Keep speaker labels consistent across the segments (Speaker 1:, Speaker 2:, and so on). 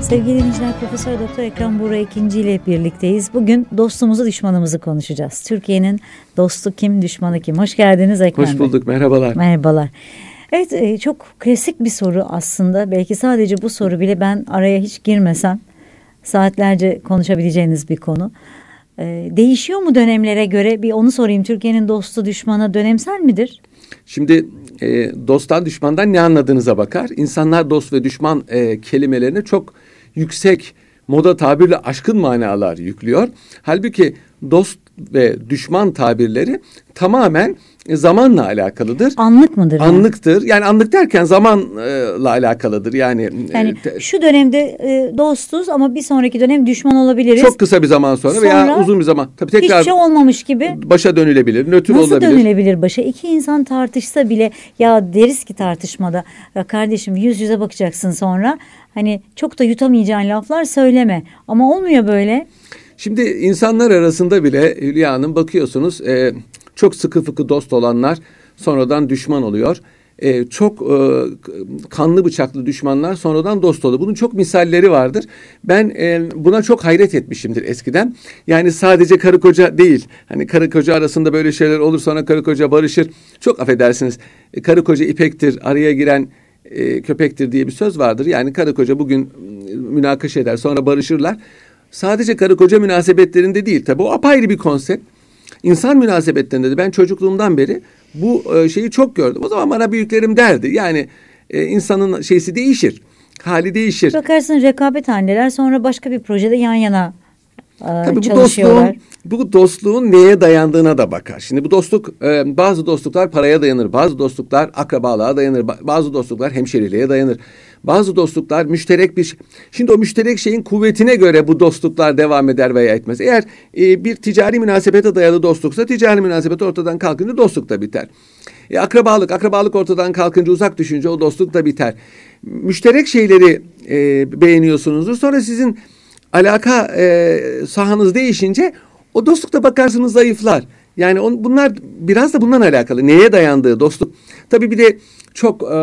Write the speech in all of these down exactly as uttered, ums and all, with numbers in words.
Speaker 1: Sevgili dinleyiciler, Profesör Doktor Ekrem Buğra ikinci ile birlikteyiz. Bugün dostumuzu, düşmanımızı konuşacağız. Türkiye'nin dostu kim, düşmanı kim? Hoş geldiniz Ekrem Bey.
Speaker 2: Hoş bulduk, merhabalar.
Speaker 1: Merhabalar. Evet, çok klasik bir soru aslında. Belki sadece bu soru bile, ben araya hiç girmesem saatlerce konuşabileceğiniz bir konu. Ee, değişiyor mu dönemlere göre? Bir onu sorayım. Türkiye'nin dostu, düşmanı dönemsel midir?
Speaker 2: Şimdi e, dosttan, düşmandan ne anladığınıza bakar. İnsanlar dost ve düşman e, kelimelerine çok yüksek, moda tabirle aşkın manalar yüklüyor. Halbuki dost ve düşman tabirleri tamamen zamanla alakalıdır.
Speaker 1: Anlık mıdır?
Speaker 2: Anlıktır. Yani, yani anlık derken zamanla alakalıdır. Yani,
Speaker 1: yani
Speaker 2: e,
Speaker 1: şu dönemde e, dostuz ama bir sonraki dönem düşman olabiliriz.
Speaker 2: Çok kısa bir zaman sonra, sonra veya uzun bir zaman. Tabii tekrar
Speaker 1: hiçbir şey olmamış gibi.
Speaker 2: Başa dönülebilir, nötr
Speaker 1: Nasıl
Speaker 2: olabilir.
Speaker 1: Nasıl dönülebilir başa? İki insan tartışsa bile, ya deriz ki tartışmada, ya kardeşim yüz yüze bakacaksın sonra. Hani çok da yutamayacağın laflar söyleme. Ama olmuyor böyle.
Speaker 2: Şimdi insanlar arasında bile Hülya Hanım, bakıyorsunuz e, çok sıkı fıkı dost olanlar sonradan düşman oluyor. E, çok e, kanlı bıçaklı düşmanlar sonradan dost oluyor. Bunun çok misalleri vardır. Ben e, buna çok hayret etmişimdir eskiden. Yani sadece karı koca değil. Hani karı koca arasında böyle şeyler olur, sonra karı koca barışır. Çok affedersiniz. E, karı koca ipektir, araya giren e, köpektir diye bir söz vardır. Yani karı koca bugün münakaşa eder, sonra barışırlar. Sadece karı koca münasebetlerinde değil, tabii o apayrı bir konsept. İnsan münasebetlerinde de ben çocukluğumdan beri bu şeyi çok gördüm. O zaman bana büyüklerim derdi. Yani e, insanın şeysi değişir, hali değişir.
Speaker 1: Bakarsın rekabet halindeler, sonra başka bir projede yan yana e,
Speaker 2: tabii
Speaker 1: çalışıyorlar.
Speaker 2: Bu dostluğun, bu dostluğun neye dayandığına da bakar. Şimdi bu dostluk, e, bazı dostluklar paraya dayanır, bazı dostluklar akrabalığa dayanır, bazı dostluklar hemşeriliğe dayanır. Bazı dostluklar müşterek bir şey. Şimdi o müşterek şeyin kuvvetine göre bu dostluklar devam eder veya etmez. Eğer e, bir ticari münasebete dayalı dostluksa, ticari münasebet ortadan kalkınca dostluk da biter. E, akrabalık, akrabalık ortadan kalkınca, uzak düşünce o dostluk da biter. Müşterek şeyleri e, beğeniyorsunuzdur. Sonra sizin alaka e, sahanız değişince o dostlukta bakarsınız zayıflar. Yani on, bunlar biraz da bundan alakalı. Neye dayandığı dostluk. Tabii bir de çok E,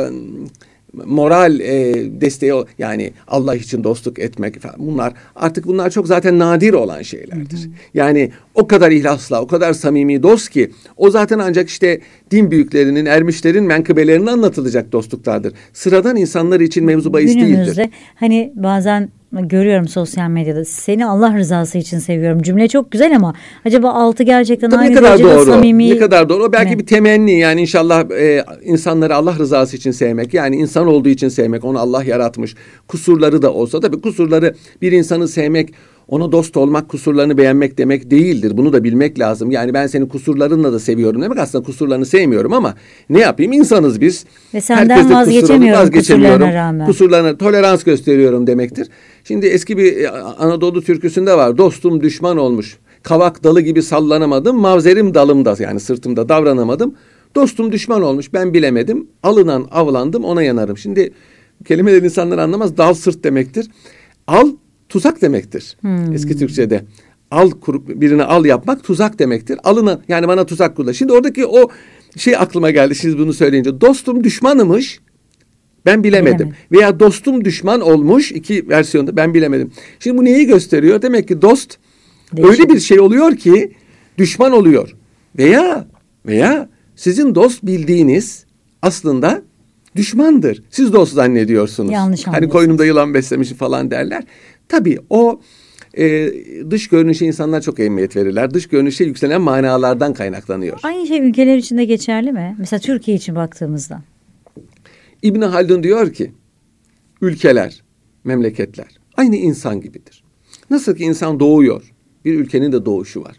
Speaker 2: moral e, desteği, yani Allah için dostluk etmek falan, bunlar artık bunlar çok zaten nadir olan şeylerdir. Hı hı. Yani o kadar ihlasla, o kadar samimi dost ki o zaten ancak işte din büyüklerinin, ermişlerin menkıbelerinin anlatılacak dostluklardır. Sıradan insanlar için mevzu bahis değildir.
Speaker 1: Günümüzde hani bazen görüyorum sosyal medyada, seni Allah rızası için seviyorum cümle çok güzel ama acaba altı gerçekten
Speaker 2: tabii
Speaker 1: aynı
Speaker 2: ne kadar
Speaker 1: derecede
Speaker 2: doğru,
Speaker 1: samimi
Speaker 2: ne kadar doğru. O belki
Speaker 1: mi?
Speaker 2: bir temenni, yani inşallah e, insanları Allah rızası için sevmek, yani insan olduğu için sevmek, onu Allah yaratmış, kusurları da olsa, tabii kusurları, bir insanı sevmek, ona dost olmak, kusurlarını beğenmek demek değildir. Bunu da bilmek lazım. Yani ben seni kusurlarınla da seviyorum demek, aslında kusurlarını sevmiyorum ama ne yapayım, insanız biz.
Speaker 1: Ve senden vazgeçemiyorum,
Speaker 2: vazgeçemiyorum
Speaker 1: kusurlarına rağmen.
Speaker 2: Kusurlarına tolerans gösteriyorum demektir. Şimdi eski bir Anadolu türküsünde var. Dostum düşman olmuş, kavak dalı gibi sallanamadım, mavzerim dalımda, yani sırtımda davranamadım. Dostum düşman olmuş, ben bilemedim, alınan avlandım, ona yanarım. Şimdi kelimeler insanlar anlamaz, dal sırt demektir. Al tuzak demektir. Hmm. Eski Türkçe'de al kurup birine al yapmak tuzak demektir. Alına, yani bana tuzak kurla. Şimdi oradaki o şey aklıma geldi siz bunu söyleyince. Dostum düşmanımış, ben bilemedim. Bilemedim. Veya dostum düşman olmuş, iki versiyonda, ben bilemedim. Şimdi bu neyi gösteriyor? Demek ki dost Değişik. öyle bir şey oluyor ki düşman oluyor. Veya veya sizin dost bildiğiniz aslında düşmandır. Siz dost zannediyorsunuz.
Speaker 1: Yanlış
Speaker 2: hani koynumda yılan beslemişim falan derler. Tabii o e, dış görünüşe insanlar çok ehemmiyet verirler. Dış görünüşe yükselen manalardan kaynaklanıyor.
Speaker 1: Aynı şey ülkeler için de geçerli mi? Mesela Türkiye için baktığımızda.
Speaker 2: İbn Haldun diyor ki ülkeler, memleketler aynı insan gibidir. Nasıl ki insan doğuyor, bir ülkenin de doğuşu var.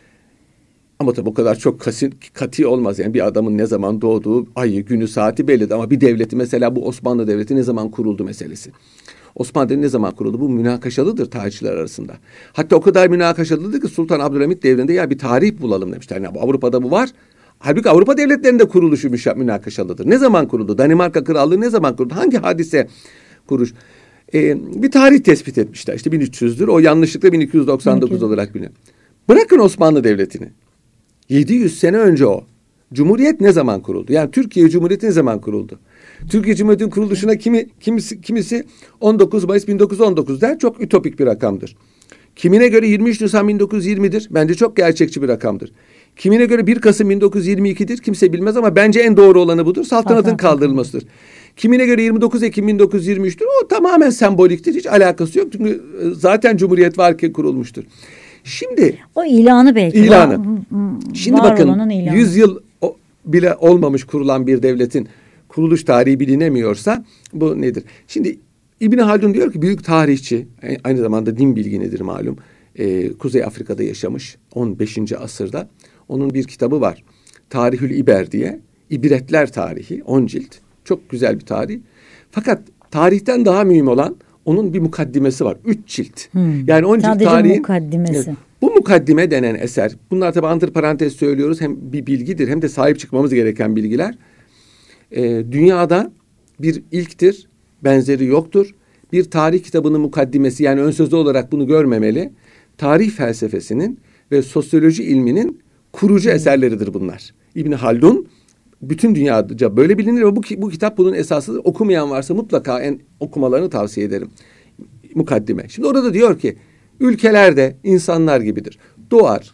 Speaker 2: Ama tabii o kadar çok kati, kati olmaz. Yani bir adamın ne zaman doğduğu, ayı, günü, saati bellidir. Ama bir devleti, mesela bu Osmanlı Devleti ne zaman kuruldu meselesi. Osmanlı Devleti ne zaman kuruldu? Bu münakaşalıdır tarihçiler arasında. Hatta o kadar münakaşalıdır ki Sultan Abdülhamit devrinde ya bir tarih bulalım demişler. Yani Avrupa'da bu var. Halbuki Avrupa devletlerinde kuruluşu münakaşalıdır. Ne zaman kuruldu? Danimarka Krallığı ne zaman kuruldu? Hangi hadise kuruş? Ee, bir tarih tespit etmişler. İşte bin üç yüzdür. O yanlışlıkla bin iki yüz doksan dokuz bin iki yüz olarak biliniyor. Bırakın Osmanlı Devleti'ni. yedi yüz sene önce o. Cumhuriyet ne zaman kuruldu? Yani Türkiye Cumhuriyeti ne zaman kuruldu? Türkiye Cumhuriyeti'nin kuruluşuna kimi, kimisi, kimisi on dokuz Mayıs bin dokuz yüz on dokuz der. Çok ütopik bir rakamdır. Kimine göre yirmi üç Nisan bin dokuz yüz yirmidir. Bence çok gerçekçi bir rakamdır. Kimine göre bir Kasım bin dokuz yüz yirmi ikidir. Kimse bilmez ama bence en doğru olanı budur. Saltanatın kaldırılmasıdır. Kimine göre yirmi dokuz Ekim bin dokuz yüz yirmi üçtür. O tamamen semboliktir. Hiç alakası yok. Çünkü zaten Cumhuriyet varken kurulmuştur. Şimdi
Speaker 1: o ilanı belki.
Speaker 2: İlanı.
Speaker 1: Var,
Speaker 2: Şimdi
Speaker 1: var
Speaker 2: bakın yüz yıl bile olmamış kurulan bir devletin kuruluş tarihi bilinemiyorsa bu nedir? Şimdi İbn Haldun diyor ki büyük tarihçi, aynı zamanda din bilginidir malum. Ee, Kuzey Afrika'da yaşamış on beşinci asırda. Onun bir kitabı var. Tarihül İber diye. İbretler tarihi on cilt. Çok güzel bir tarih. Fakat tarihten daha mühim olan onun bir mukaddimesi var. Üç cilt. Hmm. Yani on cilt tarihin
Speaker 1: mukaddimesi.
Speaker 2: Evet, bu mukaddime denen eser. Bunlar tabii antiparantez söylüyoruz. Hem bir bilgidir hem de sahip çıkmamız gereken bilgiler. Ee, dünyada bir ilktir. Benzeri yoktur. Bir tarih kitabının mukaddimesi, yani ön sözlü olarak bunu görmemeli. Tarih felsefesinin ve sosyoloji ilminin kurucu hmm. eserleridir bunlar. İbn Haldun bütün dünyaca böyle bilinir ve bu, bu kitap bunun esasıdır. Okumayan varsa mutlaka en okumalarını tavsiye ederim. Mukaddime. Şimdi orada diyor ki ülkelerde insanlar gibidir. Doğar,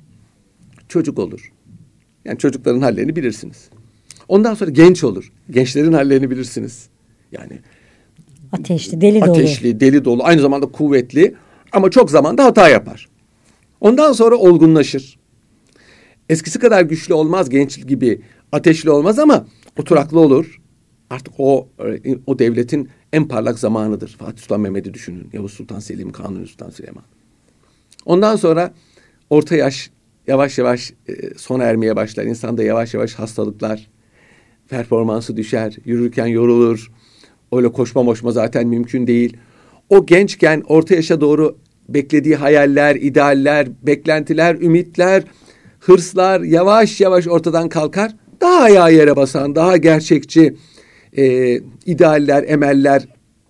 Speaker 2: çocuk olur. Yani çocukların hallerini bilirsiniz. Ondan sonra genç olur. Gençlerin hallerini bilirsiniz. Yani
Speaker 1: ateşli, deli dolu.
Speaker 2: Ateşli, deli dolu. Aynı zamanda kuvvetli ama çok zamanda hata yapar. Ondan sonra olgunlaşır. Eskisi kadar güçlü olmaz, genç gibi ateşli olmaz ama oturaklı olur. Artık o o devletin en parlak zamanıdır. Fatih Sultan Mehmet'i düşünün. Yavuz Sultan Selim, Kanuni Sultan Süleyman. Ondan sonra orta yaş yavaş yavaş sona ermeye başlar. İnsanda yavaş yavaş hastalıklar, performansı düşer, yürürken yorulur. Öyle koşma moşma zaten mümkün değil. O gençken orta yaşa doğru beklediği hayaller, idealler, beklentiler, ümitler, hırslar yavaş yavaş ortadan kalkar. Daha ayağı yere basan, daha gerçekçi e, idealler, emeller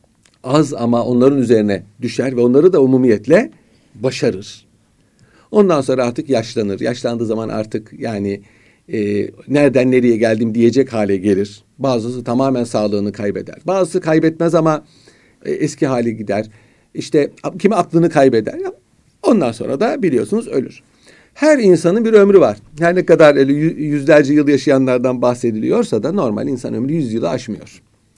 Speaker 2: az ama onların üzerine düşer ve onları da umumiyetle başarır. Ondan sonra artık yaşlanır. Yaşlandığı zaman artık yani e, nereden nereye geldim diyecek hale gelir. Bazısı tamamen sağlığını kaybeder. Bazısı kaybetmez ama e, eski hali gider. İşte kimi aklını kaybeder. Ondan sonra da biliyorsunuz ölür. Her insanın bir ömrü var. Her ne kadar yüzlerce yıl yaşayanlardan bahsediliyorsa da normal insan ömrü yüz yılı aşmıyor.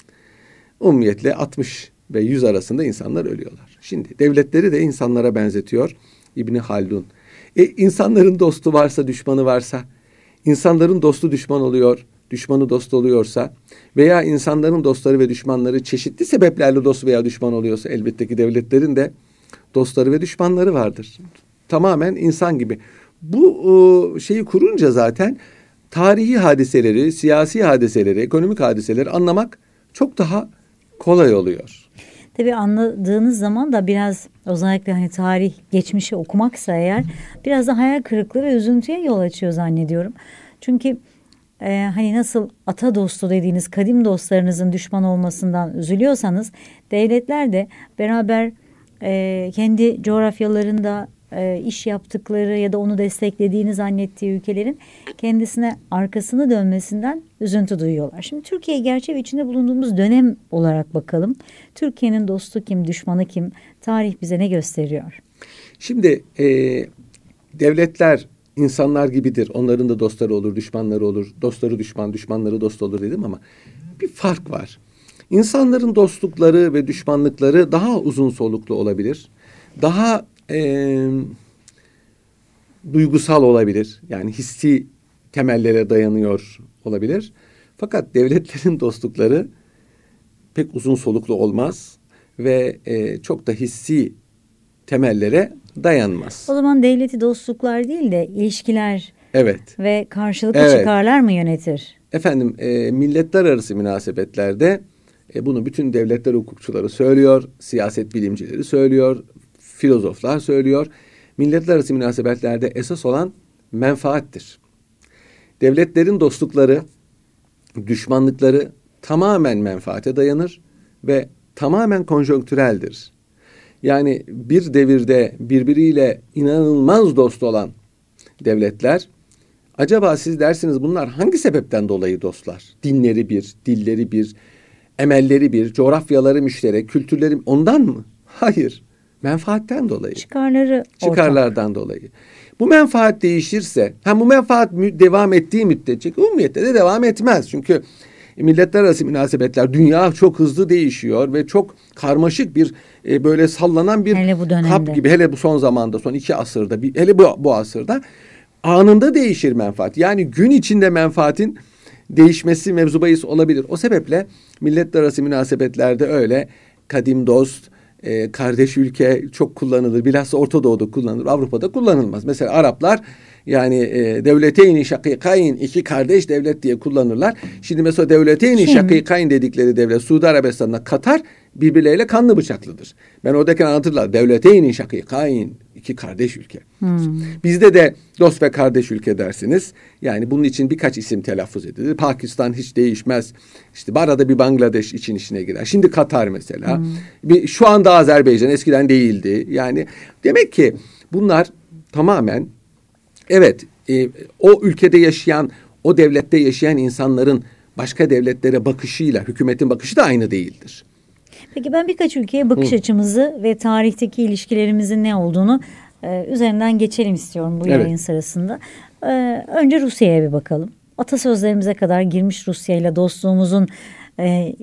Speaker 2: Umumiyetle altmış ve yüz arasında insanlar ölüyorlar. Şimdi devletleri de insanlara benzetiyor İbn Haldun. E, insanların dostu varsa, düşmanı varsa, insanların dostu düşman oluyor, düşmanı dost oluyorsa veya insanların dostları ve düşmanları çeşitli sebeplerle dost veya düşman oluyorsa elbette ki devletlerin de dostları ve düşmanları vardır. Tamamen insan gibi. Bu o, şeyi kurunca zaten tarihi hadiseleri, siyasi hadiseleri, ekonomik hadiseleri anlamak çok daha kolay oluyor.
Speaker 1: Tabii anladığınız zaman da biraz özellikle hani tarih geçmişi okumaksa eğer biraz da hayal kırıklığı ve üzüntüye yol açıyor zannediyorum. Çünkü e, hani nasıl ata dostu dediğiniz kadim dostlarınızın düşman olmasından üzülüyorsanız devletler de beraber e, kendi coğrafyalarında e, iş yaptıkları ya da onu desteklediğini zannettiği ülkelerin kendisine arkasını dönmesinden üzüntü duyuyorlar. Şimdi Türkiye gerçeği içinde bulunduğumuz dönem olarak bakalım. Türkiye'nin dostu kim, düşmanı kim? Tarih bize ne gösteriyor?
Speaker 2: Şimdi e, devletler insanlar gibidir. Onların da dostları olur, düşmanları olur. Dostları düşman, düşmanları dost olur dedim ama bir fark var. İnsanların dostlukları ve düşmanlıkları daha uzun soluklu olabilir. Daha e, duygusal olabilir. Yani hissi temellere dayanıyor olabilir. Fakat devletlerin dostlukları pek uzun soluklu olmaz ve e, çok da hissi temellere dayanmaz.
Speaker 1: O zaman devleti dostluklar değil de ilişkiler
Speaker 2: evet.
Speaker 1: ve karşılıklı
Speaker 2: evet.
Speaker 1: çıkarlar mı yönetir?
Speaker 2: Efendim e, milletler arası münasebetlerde e, bunu bütün devletler hukukçuları söylüyor, siyaset bilimcileri söylüyor, filozoflar söylüyor. Milletler arası münasebetlerde esas olan menfaattir. Devletlerin dostlukları, düşmanlıkları tamamen menfaate dayanır ve tamamen konjonktüreldir. Yani bir devirde birbiriyle inanılmaz dost olan devletler Acaba siz dersiniz bunlar hangi sebepten dolayı dostlar? Dinleri bir, dilleri bir, emelleri bir, coğrafyaları müşterek, kültürleri ondan mı? Hayır. Menfaatten dolayı.
Speaker 1: Çıkarları
Speaker 2: Çıkarlardan
Speaker 1: ortak.
Speaker 2: dolayı. Bu menfaat değişirse, hem bu menfaat devam ettiği müddetçe umumiyette de devam etmez. Çünkü milletler arası münasebetler, dünya çok hızlı değişiyor ve çok karmaşık bir e, böyle sallanan bir kap gibi. Hele bu son zamanda, son iki asırda, hele bu, bu asırda anında değişir menfaat. Yani gün içinde menfaatin değişmesi mevzu bahis olabilir. O sebeple milletler arası münasebetlerde öyle kadim dost, e, kardeş ülke çok kullanılır. Bilhassa Orta Doğu'da kullanılır. Avrupa'da kullanılmaz. Mesela Araplar yani e, devleteyni şakikayn, iki kardeş devlet diye kullanırlar. Şimdi mesela devleteyni şakikayn dedikleri devlet Suudi Arabistan'da Katar birbirleriyle kanlı bıçaklıdır. Ben oradayken anlatırlar. Devleteyni şakikayn, iki kardeş ülke. Hmm. Bizde de dost ve kardeş ülke dersiniz. Yani bunun için birkaç isim telaffuz edilir. Pakistan hiç değişmez. İşte arada bir Bangladeş için işine girer. Şimdi Katar mesela. Hmm. Bir, şu anda Azerbaycan, eskiden değildi. Yani demek ki bunlar tamamen evet e, o ülkede yaşayan, o devlette yaşayan insanların başka devletlere bakışıyla hükümetin bakışı da aynı değildir.
Speaker 1: Peki ben birkaç ülkeye bakış Hı. açımızı ve tarihteki ilişkilerimizin ne olduğunu e, üzerinden geçelim istiyorum bu evet. yayın sırasında. E, önce Rusya'ya bir bakalım. Atasözlerimize kadar girmiş Rusya ile dostluğumuzun e,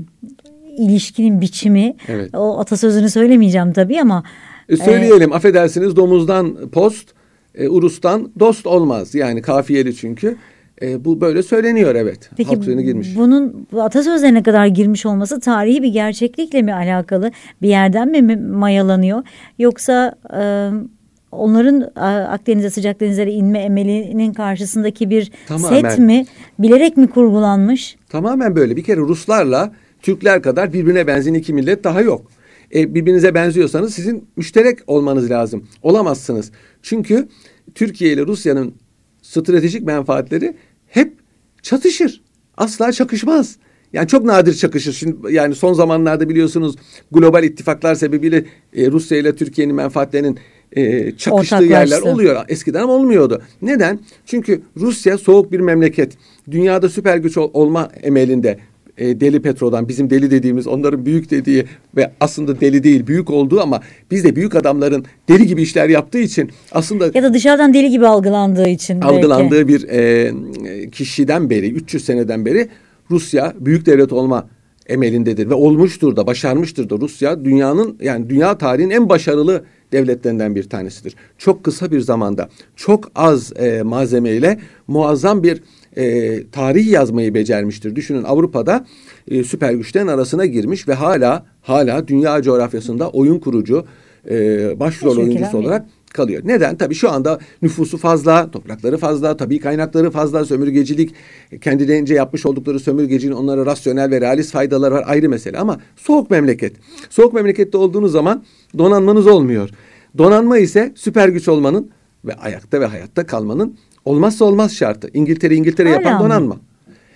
Speaker 1: ilişkinin biçimi. Evet. O atasözünü söylemeyeceğim tabii ama.
Speaker 2: E, söyleyelim e, affedersiniz domuzdan post, e, urustan dost olmaz. Yani kafiyeli çünkü. E, bu böyle söyleniyor evet.
Speaker 1: Peki girmiş. Bunun atasözlerine kadar girmiş olması tarihi bir gerçeklikle mi alakalı? Bir yerden mi mayalanıyor? Yoksa e, onların e, Akdeniz'e sıcak denizlere inme emelinin karşısındaki bir tamamen, set mi? Bilerek mi kurgulanmış?
Speaker 2: Tamamen böyle. Bir kere Ruslarla Türkler kadar birbirine benzeyen iki millet daha yok. E, birbirinize benziyorsanız sizin müşterek olmanız lazım. Olamazsınız. Çünkü Türkiye ile Rusya'nın stratejik menfaatleri hep çatışır. Asla çakışmaz. Yani çok nadir çakışır. Şimdi yani son zamanlarda biliyorsunuz global ittifaklar sebebiyle e, Rusya ile Türkiye'nin menfaatlerinin e, çakıştığı yerler oluyor. Eskiden ama olmuyordu. Neden? Çünkü Rusya soğuk bir memleket. Dünyada süper güç ol, olma emelinde. E, deli Petro'dan bizim deli dediğimiz onların büyük dediği ve aslında deli değil büyük olduğu ama biz de büyük adamların deli gibi işler yaptığı için aslında
Speaker 1: ya da dışarıdan deli gibi algılandığı için
Speaker 2: algılandığı belki. bir e, kişiden beri üç yüz seneden beri Rusya büyük devlet olma emelindedir ve olmuştur da başarmıştır da. Rusya dünyanın yani dünya tarihinin en başarılı devletlerinden bir tanesidir. Çok kısa bir zamanda çok az e, malzemeyle muazzam bir E, tarih yazmayı becermiştir. Düşünün Avrupa'da e, süper güçlerin arasına girmiş ve hala hala dünya coğrafyasında oyun kurucu e, başrol Hiç oyuncusu olarak kalıyor. Neden? Tabii şu anda nüfusu fazla, toprakları fazla, tabii kaynakları fazla, sömürgecilik kendilerince yapmış oldukları sömürgeciliğin onlara rasyonel ve realist faydaları var ayrı mesele ama soğuk memleket. Soğuk memlekette olduğunuz zaman donanmanız olmuyor. Donanma ise süper güç olmanın ve ayakta ve hayatta kalmanın olmazsa olmaz şartı. İngiltere İngiltere Hala yapan donanma. Mı?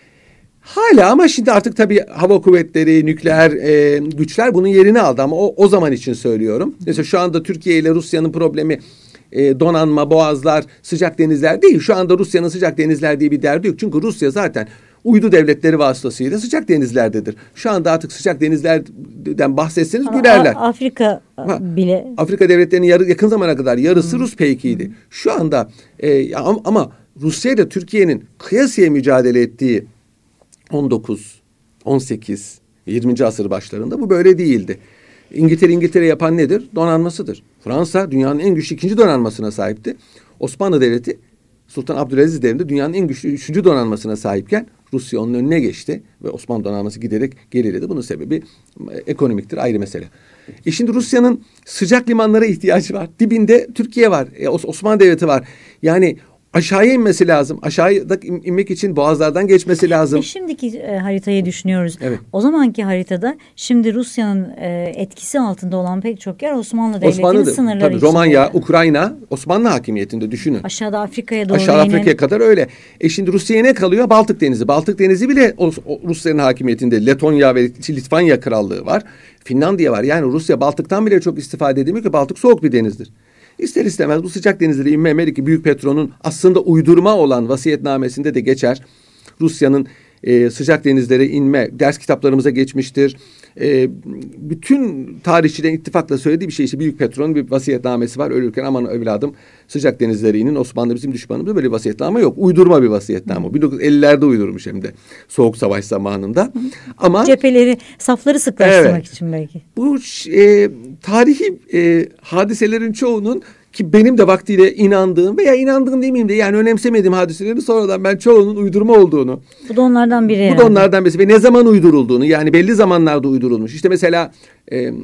Speaker 2: Hala ama şimdi artık tabii hava kuvvetleri, nükleer e, güçler bunun yerini aldı ama o, o zaman için söylüyorum. Mesela şu anda Türkiye ile Rusya'nın problemi e, donanma, boğazlar, sıcak denizler değil. Şu anda Rusya'nın sıcak denizler diye bir derdi yok. Çünkü Rusya zaten uydu devletleri vasıtasıyla sıcak denizlerdedir. Şu anda artık sıcak denizlerden bahsetseniz ama gülerler.
Speaker 1: Afrika ha, bile.
Speaker 2: Afrika devletlerinin yarı, yakın zamana kadar yarısı hmm. Rus peykiydi. Hmm. Şu anda e, ama, ama Rusya ile Türkiye'nin kıyasıya mücadele ettiği on dokuz, on sekiz, yirminci asır başlarında bu böyle değildi. İngiltere İngiltere yapan nedir? Donanmasıdır. Fransa dünyanın en güçlü ikinci donanmasına sahipti. Osmanlı Devleti Sultan Abdülaziz devrinde dünyanın en güçlü üçüncü donanmasına sahipken Rusya onun önüne geçti ve Osmanlı donanması giderek geriledi. Bunun sebebi ekonomiktir, ayrı mesele. E şimdi Rusya'nın sıcak limanlara ihtiyacı var. Dibinde Türkiye var, e Osmanlı Devleti var. Yani aşağıya inmesi lazım. Aşağıda inmek için boğazlardan geçmesi lazım.
Speaker 1: E şimdiki e, haritayı düşünüyoruz.
Speaker 2: Evet.
Speaker 1: O zamanki haritada şimdi Rusya'nın e, etkisi altında olan pek çok yer Osmanlı Devleti'nin sınırları tabii, içinde.
Speaker 2: Romanya, Ukrayna, Osmanlı hakimiyetinde düşünün.
Speaker 1: Aşağıda Afrika'ya doğru
Speaker 2: Aşağı Afrika'ya inen... kadar öyle. E şimdi Rusya'ya ne kalıyor? Baltık Denizi. Baltık Denizi bile o, o, Rusya'nın hakimiyetinde. Letonya ve Litvanya Krallığı var. Finlandiya var. Yani Rusya Baltık'tan bile çok istifade edemiyor ki Baltık soğuk bir denizdir. İster istemez bu sıcak denizlere inme emeli ki Büyük Petro'nun aslında uydurma olan vasiyetnamesinde de geçer. Rusya'nın e, sıcak denizlere inme ders kitaplarımıza geçmiştir. E, bütün tarihçilerin ittifakla söylediği bir şey, işte Büyük Petro'nun bir vasiyetnamesi var. Ölürken aman evladım sıcak denizlere inin, Osmanlı bizim düşmanımız, böyle bir vasiyetname yok. Uydurma bir vasiyetname. bin dokuz yüz ellilerde uydurmuş hem de Soğuk Savaş zamanında. Ama
Speaker 1: cepheleri, safları sıklaştırmak
Speaker 2: evet,
Speaker 1: için belki.
Speaker 2: Bu e, tarihi e, hadiselerin çoğunun, ki benim de vaktiyle inandığım veya inandığım demeyeyim de yani önemsemediğim hadiselerin sonradan ben çoğunun uydurma olduğunu.
Speaker 1: Bu da onlardan biri.
Speaker 2: Bu da onlardan birisi ve ne zaman uydurulduğunu, yani belli zamanlarda uydurulmuş. İşte mesela e, e,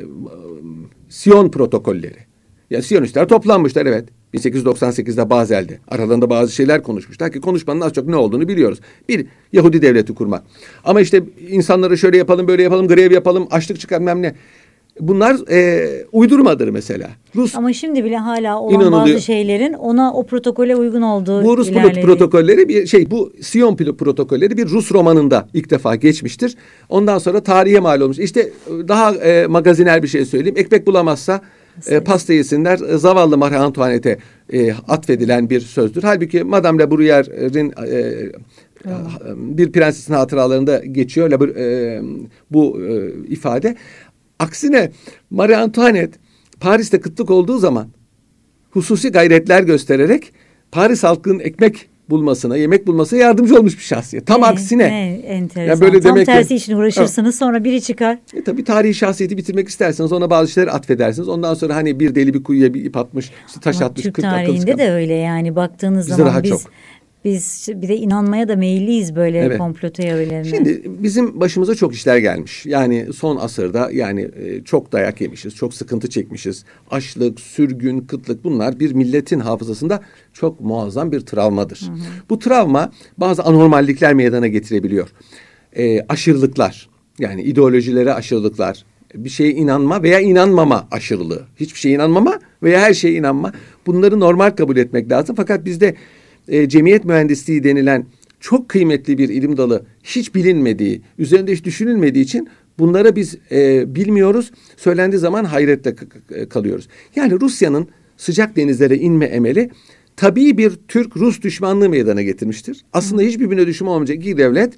Speaker 2: Siyon protokolleri. Ya Siyonistler toplanmışlar, evet. bin sekiz yüz doksan sekizde Bazel'de. Aralarında bazı şeyler konuşmuşlar ki konuşmanın az çok ne olduğunu biliyoruz. Bir, Yahudi devleti kurmak. Ama işte insanları şöyle yapalım, böyle yapalım, grev yapalım, açlık çıkarmam ne. Bunlar e, uydurmadır mesela. Rus,
Speaker 1: ama şimdi bile hala olan
Speaker 2: İnanılıyor.
Speaker 1: bazı şeylerin ona, o protokole uygun olduğu
Speaker 2: bu Rus
Speaker 1: ilerledi.
Speaker 2: protokolleri bir şey, bu Siyon protokolleri bir Rus romanında ilk defa geçmiştir. Ondan sonra tarihe mal olmuş. İşte daha e, magaziner bir şey söyleyeyim. Ekmek bulamazsa e, pasta yesinler. Zavallı Marie Antoinette'e e, atfedilen bir sözdür. Halbuki Madame La Bruyere'in e, hmm. bir prensesin hatıralarında geçiyor La, e, bu e, ifade. Aksine Marie Antoinette Paris'te kıtlık olduğu zaman hususi gayretler göstererek Paris halkının ekmek bulmasına, yemek bulmasına yardımcı olmuş bir şahsiyet. Tam
Speaker 1: ne,
Speaker 2: aksine.
Speaker 1: Ne enteresan.
Speaker 2: Yani böyle
Speaker 1: Tam
Speaker 2: demek
Speaker 1: tersi
Speaker 2: ki,
Speaker 1: için uğraşırsınız, evet. Sonra biri çıkar.
Speaker 2: E tabii tarihi şahsiyeti bitirmek isterseniz ona bazı şeyler atfedersiniz. Ondan sonra hani bir deli bir kuyuya bir ip atmış, işte taş
Speaker 1: Ama
Speaker 2: atmış.
Speaker 1: Türk
Speaker 2: kırk
Speaker 1: tarihinde de öyle yani baktığınız
Speaker 2: Bizde
Speaker 1: zaman
Speaker 2: daha
Speaker 1: biz...
Speaker 2: çok.
Speaker 1: Biz bir de inanmaya da meyilliyiz böyle evet. komplo teorilerine.
Speaker 2: Şimdi bizim başımıza çok işler gelmiş. Yani son asırda yani çok dayak yemişiz, çok sıkıntı çekmişiz. Açlık, sürgün, kıtlık, bunlar bir milletin hafızasında çok muazzam bir travmadır. Hı hı. Bu travma bazı anormallikler meydana getirebiliyor. E, aşırılıklar, yani ideolojilere aşırılıklar, bir şeye inanma veya inanmama aşırılığı. Hiçbir şeye inanmama veya her şeye inanma. Bunları normal kabul etmek lazım. Fakat bizde E, cemiyet mühendisliği denilen çok kıymetli bir ilim dalı hiç bilinmediği, üzerinde hiç düşünülmediği için bunlara biz e, bilmiyoruz. Söylendiği zaman hayretle kalıyoruz. Yani Rusya'nın sıcak denizlere inme emeli tabii bir Türk-Rus düşmanlığı meydana getirmiştir. Aslında hiçbirbirine düşman olmayacak iki devlet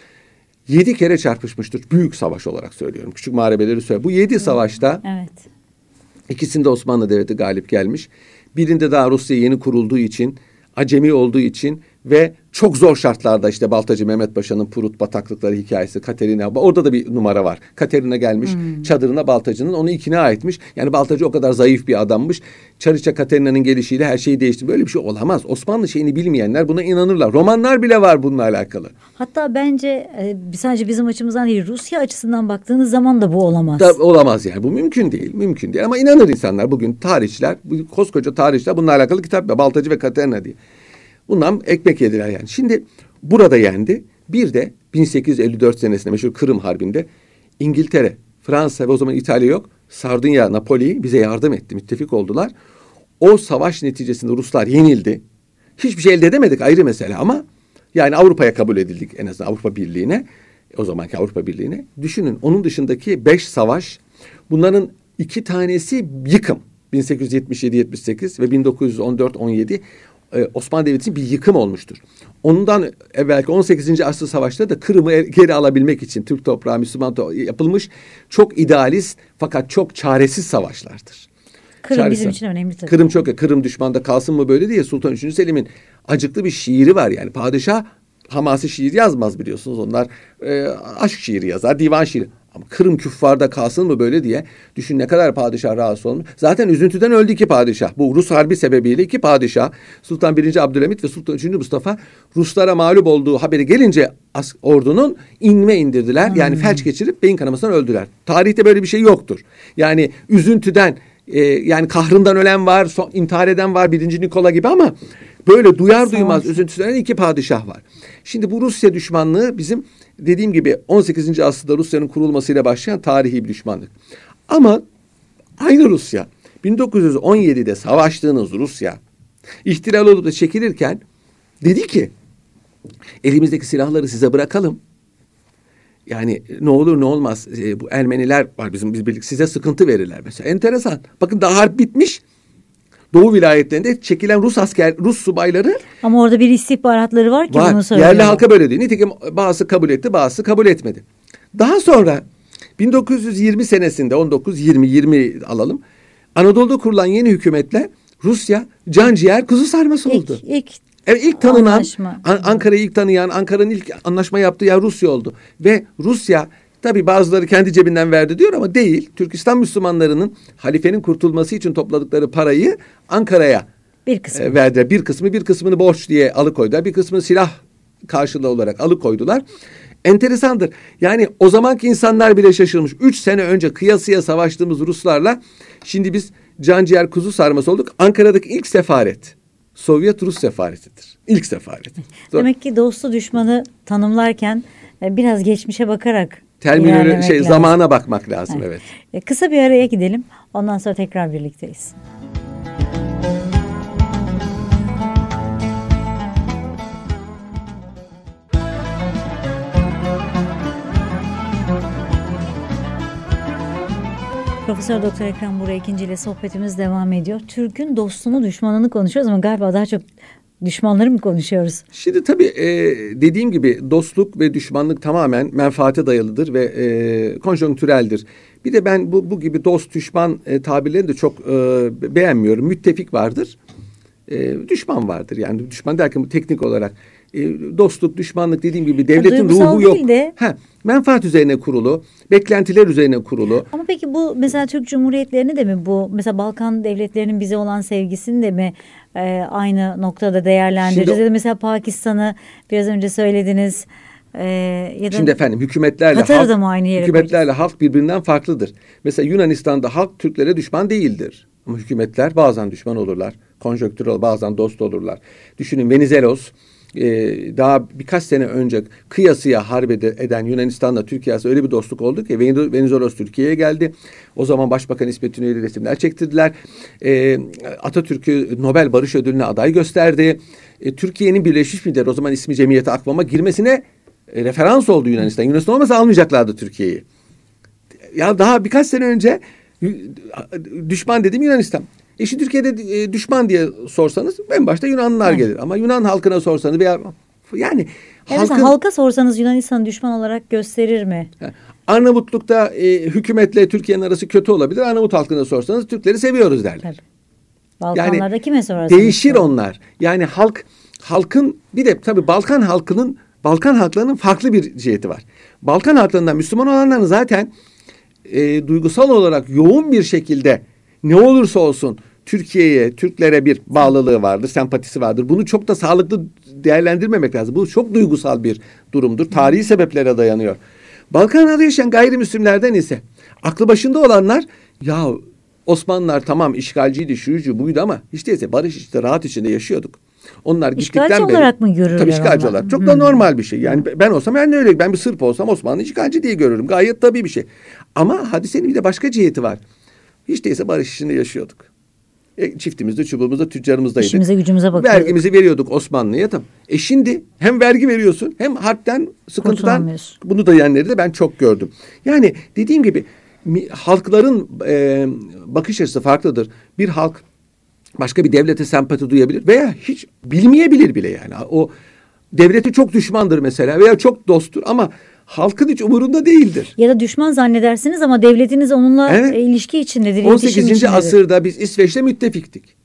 Speaker 2: yedi kere çarpışmıştır. Büyük savaş olarak söylüyorum. Küçük muharebeleri söylüyorum. Bu yedi savaşta
Speaker 1: evet.
Speaker 2: ikisinde Osmanlı Devleti galip gelmiş. Birinde daha Rusya yeni kurulduğu için, acemi olduğu için ve çok zor şartlarda, işte Baltacı Mehmet Paşa'nın Prut bataklıkları hikayesi, Katerina, orada da bir numara var. Katerina gelmiş hmm. çadırına Baltacı'nın, onu ikna etmiş. Yani Baltacı o kadar zayıf bir adammış. Çariçe Katerina'nın gelişiyle her şeyi değişti. Böyle bir şey olamaz. Osmanlı şeyini bilmeyenler buna inanırlar. Romanlar bile var bununla alakalı.
Speaker 1: Hatta bence e, sadece bizim açımızdan değil, Rusya açısından baktığınız zaman da bu olamaz.
Speaker 2: Da, olamaz yani. Bu mümkün değil. Mümkün değil. Ama inanır insanlar. Bugün tarihçiler, bu koskoca tarihçiler bununla alakalı kitap var. Baltacı ve Katerina diye. Bundan ekmek yediler yani. Şimdi burada yendi. Bir de bin sekiz yüz elli dört senesinde meşhur Kırım Harbi'nde İngiltere, Fransa ve o zaman İtalya yok, Sardunya, Napoli bize yardım etti. Müttefik oldular. O savaş neticesinde Ruslar yenildi. Hiçbir şey elde edemedik, ayrı mesele, ama yani Avrupa'ya kabul edildik, en azından Avrupa Birliği'ne. O zamanki Avrupa Birliği'ne. Düşünün, onun dışındaki beş savaş, bunların iki tanesi yıkım. bin sekiz yüz yetmiş yedi yetmiş sekiz ve bin dokuz yüz on dört on yedi Osmanlı Devleti'nin bir yıkım olmuştur. Ondan evvelki on sekizinci asır savaşta da Kırım'ı geri alabilmek için Türk toprağı, Müslüman toprağı yapılmış çok idealist fakat çok çaresiz savaşlardır.
Speaker 1: Kırım
Speaker 2: Çaresiz.
Speaker 1: Bizim için önemli tabii.
Speaker 2: Kırım çok, Kırım düşmanda kalsın mı böyle diye Sultan üçüncü Selim'in acıklı bir şiiri var yani. Padişah hamasi şiir yazmaz biliyorsunuz. Onlar e, aşk şiiri yazar, divan şiiri. Ama Kırım küffarda kalsın mı böyle diye, düşün ne kadar padişah rahatsız olmuş. Zaten üzüntüden öldü iki padişah. Bu Rus harbi sebebiyle iki padişah, Sultan birinci Abdülhamit ve Sultan üçüncü Mustafa, Ruslara mağlup olduğu haberi gelince as, ordunun inme indirdiler. Hmm. Yani felç geçirip beyin kanamasından öldüler. Tarihte böyle bir şey yoktur. Yani üzüntüden, e, yani kahrından ölen var, son, intihar eden var, birinci Nikola gibi, ama böyle duyar duymaz üzüntüsünden iki padişah var. Şimdi bu Rusya düşmanlığı bizim, dediğim gibi on sekizinci asırda Rusya'nın kurulmasıyla başlayan tarihi bir düşmanlık. Ama aynı Rusya, bin dokuz yüz on yedide savaştığınız Rusya, ihtilal olup da çekilirken dedi ki, elimizdeki silahları size bırakalım. Yani ne olur ne olmaz, bu Ermeniler var bizim, biz birlik, size sıkıntı verirler mesela. Enteresan. Bakın daha harp bitmiş. Doğu vilayetlerinde çekilen Rus asker, Rus subayları
Speaker 1: Ama orada bir istihbaratları var ki
Speaker 2: var.
Speaker 1: bunu söylüyor.
Speaker 2: Yerli halka böyle diyor. Nitekim bazısı kabul etti, bazısı kabul etmedi. Daha sonra bin dokuz yüz yirmi senesinde on dokuz yirmi yirmi alalım. Anadolu'da kurulan yeni hükümetle Rusya can ciğer kuzu sarması oldu.
Speaker 1: İlk, ilk
Speaker 2: Evet, ilk tanınan,
Speaker 1: anlaşma.
Speaker 2: An- Ankara'yı ilk tanıyan, Ankara'nın ilk anlaşma yaptığı yer Rusya oldu. Ve Rusya, tabii bazıları kendi cebinden verdi diyor ama değil. Türkistan Müslümanlarının halifenin kurtulması için topladıkları parayı Ankara'ya
Speaker 1: bir kısmı.
Speaker 2: e, verdiler. Bir kısmı, bir kısmını borç diye alıkoydular. Bir kısmını silah karşılığı olarak alıkoydular. Enteresandır. Yani o zamanki insanlar bile şaşırmış. Üç sene önce kıyasıya savaştığımız Ruslarla şimdi biz canciğer kuzu sarması olduk. Ankara'daki ilk sefaret Sovyet-Rus sefaretidir. İlk sefaret.
Speaker 1: Demek ki dostu düşmanı tanımlarken e, biraz geçmişe bakarak
Speaker 2: Terminal
Speaker 1: ilerlemek
Speaker 2: şey
Speaker 1: lazım.
Speaker 2: zamana bakmak lazım, evet.
Speaker 1: E, Kısa bir araya gidelim. Ondan sonra tekrar birlikteyiz. Profesör Doktor Ekrem Buğra ikinci ile sohbetimiz devam ediyor. Türk'ün dostunu düşmanını konuşuyoruz ama galiba daha çok düşmanları mı konuşuyoruz?
Speaker 2: Şimdi tabii e, dediğim gibi dostluk ve düşmanlık tamamen menfaate dayalıdır ve e, konjonktüreldir. Bir de ben bu bu gibi dost düşman e, tabirlerini de çok e, beğenmiyorum. Müttefik vardır, e, düşman vardır. Yani düşman derken bu teknik olarak e, dostluk, düşmanlık dediğim gibi devletin
Speaker 1: duygusal
Speaker 2: ruhu yok.
Speaker 1: değil de-
Speaker 2: Ha, menfaat üzerine kurulu, beklentiler üzerine kurulu.
Speaker 1: Ama peki bu mesela Türk Cumhuriyetlerini de mi bu mesela Balkan devletlerinin bize olan sevgisini de mi e, aynı noktada değerlendireceğiz?
Speaker 2: Şimdi-
Speaker 1: Ya da mesela Pakistan'ı biraz önce söylediniz. E, ya da
Speaker 2: Şimdi efendim hükümetlerle
Speaker 1: Katar'ı
Speaker 2: halk,
Speaker 1: da mı aynı yere
Speaker 2: hükümetlerle halk birbirinden farklıdır. Mesela Yunanistan'da halk Türklere düşman değildir. Ama hükümetler bazen düşman olurlar. Konjonktürel, bazen dost olurlar. Düşünün Venizelos e, daha birkaç sene önce kıyasıya harp ede- eden Yunanistan'la Türkiye arasında öyle bir dostluk oldu ki Ven- Venizelos Türkiye'ye geldi. O zaman Başbakan İsmet İnönü'yle resimler çektirdiler. E, Atatürk'ü Nobel Barış Ödülü'ne aday gösterdi. E, Türkiye'nin Birleşmiş Milletler, o zaman ismi Cemiyeti Akvam'a girmesine e, referans oldu Yunanistan. Yunanistan olmasa almayacaklardı Türkiye'yi. Ya daha birkaç sene önce düşman dedim Yunanistan. E şimdi Türkiye'de e, düşman diye sorsanız en başta Yunanlılar gelir. Ama Yunan halkına sorsanız veya yani
Speaker 1: Ya
Speaker 2: halkın,
Speaker 1: mesela halka sorsanız Yunanistan düşman olarak gösterir mi?
Speaker 2: Arnavutluk'ta e, hükümetle Türkiye'nin arası kötü olabilir. Arnavut halkına sorsanız Türkleri seviyoruz derler.
Speaker 1: Tabii. Balkanlarda kime sorarsınız?
Speaker 2: Değişir onlar. Yani halk halkın bir de tabii Balkan halkının Balkan halklarının farklı bir ciheti var. Balkan halklarından Müslüman olanların zaten e, duygusal olarak yoğun bir şekilde ne olursa olsun Türkiye'ye, Türklere bir bağlılığı vardır, sempatisi vardır. Bunu çok da sağlıklı değerlendirmemek lazım. Bu çok duygusal bir durumdur. Tarihi sebeplere dayanıyor. Balkanlarda yaşayan gayrimüslimlerden ise aklı başında olanlar ya Osmanlılar tamam işgalciydi, şuydu, buydu ama hiç değilse barış içinde, rahat içinde yaşıyorduk. Onlar
Speaker 1: İşgalci
Speaker 2: gittikten beri...
Speaker 1: olarak mı görürler
Speaker 2: Tabii işgalci
Speaker 1: onlar?
Speaker 2: olarak. Çok da normal bir şey. Yani ben olsam yani öyle. Ben bir Sırp olsam Osmanlı işgalci diye görürüm. Gayet tabii bir şey. Ama hadisenin bir de başka ciheti var. Hiç değilse barış içinde yaşıyorduk. E, çiftimizde, çubuğumuzda, tüccarımızdaydık.
Speaker 1: İşimize gücümüze bakıyorduk.
Speaker 2: Vergimizi veriyorduk Osmanlı'ya. Tamam. E şimdi hem vergi veriyorsun hem harpten, sıkıntıdan,
Speaker 1: Kurtulamıyorsun.
Speaker 2: bunu da yiyenleri de ben çok gördüm. Yani dediğim gibi mi- halkların e, bakış açısı farklıdır. Bir halk başka bir devlete sempati duyabilir veya hiç bilmeyebilir bile yani. O devleti çok düşmandır mesela veya çok dosttur ama halkın hiç umurunda değildir.
Speaker 1: Ya da düşman zannedersiniz ama devletiniz onunla
Speaker 2: Evet.
Speaker 1: e, ilişki içindedir.
Speaker 2: on
Speaker 1: iletişim
Speaker 2: sekizinci
Speaker 1: içindedir.
Speaker 2: asırda biz İsveç'le müttefiktik.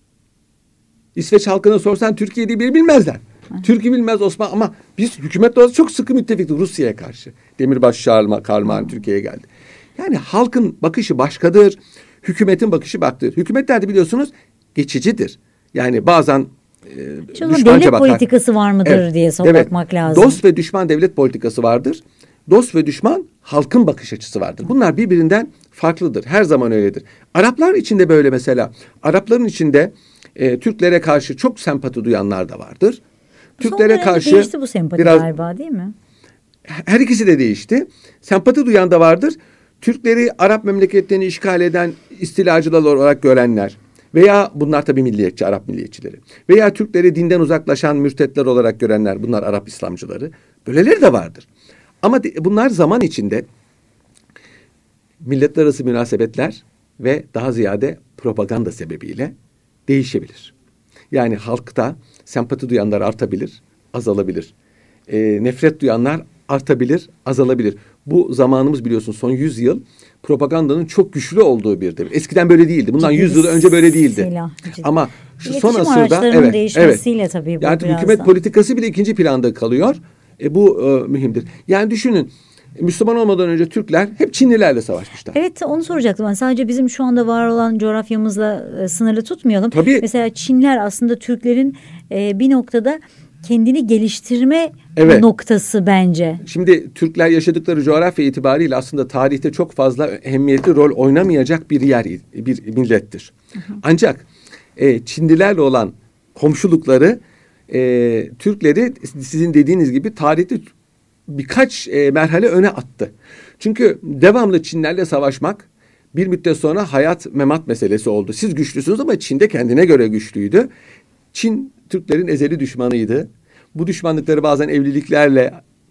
Speaker 2: İsveç halkına sorsan Türkiye diye biri bilmezler. Türk'ü bilmez Osman ama biz hükümet olarak çok sıkı müttefiktik Rusya'ya karşı. Demirbaş Şarlma, Karlman Türkiye'ye geldi. Yani halkın bakışı başkadır. Hükümetin bakışı baktıdır. Hükümetler de biliyorsunuz geçicidir. Yani bazen e,
Speaker 1: Çünkü
Speaker 2: düşmanca
Speaker 1: devlet
Speaker 2: bakar.
Speaker 1: politikası var mıdır
Speaker 2: Evet,
Speaker 1: diye sor-
Speaker 2: evet.
Speaker 1: bakmak lazım.
Speaker 2: Dost ve düşman devlet politikası vardır. Dost ve düşman halkın bakış açısı vardır. Bunlar birbirinden farklıdır. Her zaman öyledir. Araplar içinde böyle mesela. Arapların içinde e, Türklere karşı çok sempati duyanlar da vardır.
Speaker 1: Son
Speaker 2: Türklere
Speaker 1: dönemde
Speaker 2: karşı
Speaker 1: değişti bu sempati
Speaker 2: biraz
Speaker 1: galiba değil mi?
Speaker 2: her ikisi de değişti. Sempati duyan da vardır. Türkleri Arap memleketlerini işgal eden istilacılar olarak görenler veya bunlar tabii milliyetçi, Arap milliyetçileri veya Türkleri dinden uzaklaşan mürtetler olarak görenler, bunlar Arap İslamcıları. Böyleleri de vardır. Ama de, bunlar zaman içinde milletler arası münasebetler ve daha ziyade propaganda sebebiyle değişebilir. Yani halkta sempati duyanlar artabilir, azalabilir. E, nefret duyanlar artabilir, azalabilir. Bu zamanımız biliyorsun son yüz yıl propagandanın çok güçlü olduğu bir devir. Eskiden böyle değildi. Bundan
Speaker 1: Ciddi
Speaker 2: yüz
Speaker 1: bir
Speaker 2: yıl önce böyle değildi.
Speaker 1: silah, ciddi.
Speaker 2: Ama şu son
Speaker 1: İletişim
Speaker 2: asırda
Speaker 1: araçlarının
Speaker 2: evet,
Speaker 1: değişmesiyle
Speaker 2: evet.
Speaker 1: tabii bu
Speaker 2: Yani
Speaker 1: biraz
Speaker 2: hükümet
Speaker 1: da.
Speaker 2: politikası bile ikinci planda kalıyor. E, bu e, mühimdir. Yani düşünün, Müslüman olmadan önce Türkler hep Çinlilerle savaşmışlar.
Speaker 1: Evet, onu soracaktım. Yani sadece bizim şu anda var olan coğrafyamızla e, sınırlı tutmayalım.
Speaker 2: Tabii.
Speaker 1: Mesela Çinler aslında Türklerin e, bir noktada kendini geliştirme
Speaker 2: Evet.
Speaker 1: noktası bence.
Speaker 2: Şimdi Türkler yaşadıkları coğrafya itibariyle aslında tarihte çok fazla ehemmiyetli rol oynamayacak bir yer, bir millettir. Hı hı. Ancak e, Çinlilerle olan komşulukları e, Türkleri sizin dediğiniz gibi tarihte birkaç e, merhale öne attı. Çünkü devamlı Çinlerle savaşmak bir müddet sonra hayat memat meselesi oldu. Siz güçlüsünüz ama Çin de kendine göre güçlüydü. Çin Türklerin ezeli düşmanıydı. Bu düşmanlıkları bazen evliliklerle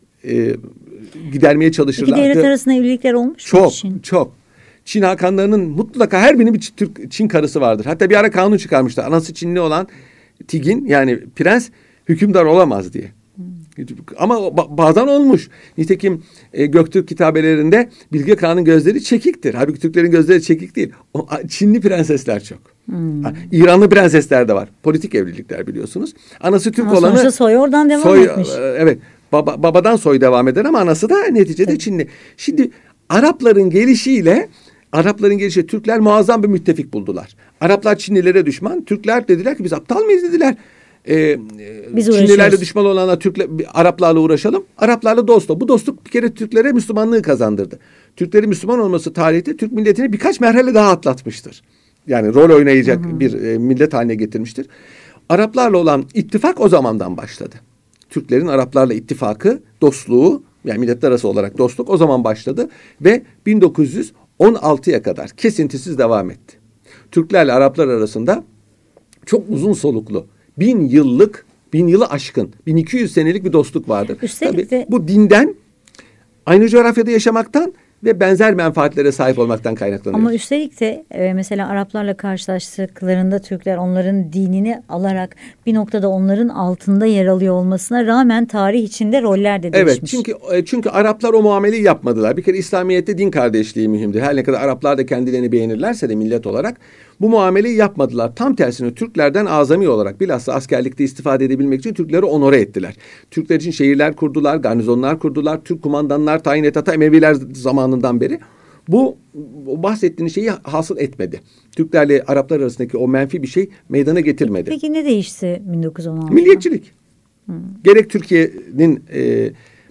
Speaker 2: e, gidermeye çalışırlardı.
Speaker 1: İki devlet arasında evlilikler olmuş
Speaker 2: mu?
Speaker 1: Çok,
Speaker 2: Çin? çok. Çin hakanlarının mutlaka her birinin bir Türk Çin karısı vardır. Hatta bir ara kanun çıkarmışlar. Anası Çinli olan Tigin, yani prens, hükümdar olamaz diye. Hmm. Ama bazen olmuş. Nitekim e, Göktürk kitabelerinde Bilge Kağan'ın gözleri çekiktir. Halbuki Türklerin gözleri çekik değil. O, Çinli prensesler çok. Hmm. Ha, İranlı prensesler de var. Politik evlilikler biliyorsunuz. Anası Türk
Speaker 1: ama
Speaker 2: olanı...
Speaker 1: Sonuçta soy oradan devam
Speaker 2: soy,
Speaker 1: etmiş.
Speaker 2: Evet. Baba, babadan soy devam eder ama anası da neticede Tabii. Çinli. Şimdi Arapların gelişiyle Arapların gelişi Türkler muazzam bir müttefik buldular. Araplar Çinlilere düşman. Türkler dediler ki biz aptal mıyız dediler. Ee, Biz Çinlilerle düşman olanlar Türkler, Araplarla uğraşalım. Araplarla dost ol. Bu dostluk bir kere Türklere Müslümanlığı kazandırdı. Türklerin Müslüman olması tarihte Türk milletini birkaç merhale daha atlatmıştır. Yani rol oynayacak hı hı. bir e, millet haline getirmiştir. Araplarla olan ittifak o zamandan başladı. Türklerin Araplarla ittifakı, dostluğu, yani milletler arası olarak dostluk o zaman başladı ve bin dokuz yüz on altıya kadar kesintisiz devam etti. Türklerle Araplar arasında çok uzun soluklu, bin yıllık, bin yılı aşkın, bin iki yüz senelik bir dostluk vardır.
Speaker 1: Üstelik
Speaker 2: Tabii
Speaker 1: de...
Speaker 2: bu dinden, aynı coğrafyada yaşamaktan ve benzer menfaatlere sahip olmaktan kaynaklanıyor.
Speaker 1: Ama üstelik de e, mesela Araplarla karşılaştıklarında Türkler onların dinini alarak bir noktada onların altında yer alıyor olmasına rağmen tarih içinde roller de değişmiş.
Speaker 2: Evet, çünkü çünkü Araplar o muameleyi yapmadılar. Bir kere İslamiyet'te din kardeşliği mühimdir. Her ne kadar Araplar da kendilerini beğenirlerse de millet olarak bu muameleyi yapmadılar. Tam tersine Türklerden azami olarak bilhassa askerlikte istifade edebilmek için Türkleri onore ettiler. Türkler için şehirler kurdular, garnizonlar kurdular, Türk kumandanlar tayin et ata Emeviler zamanından beri. Bu bahsettiğiniz şeyi hasıl etmedi. Türklerle Araplar arasındaki o menfi bir şey meydana getirmedi.
Speaker 1: Peki ne değişti bin dokuz yüz on altıda?
Speaker 2: Milliyetçilik. Hmm. Gerek Türkiye'nin e,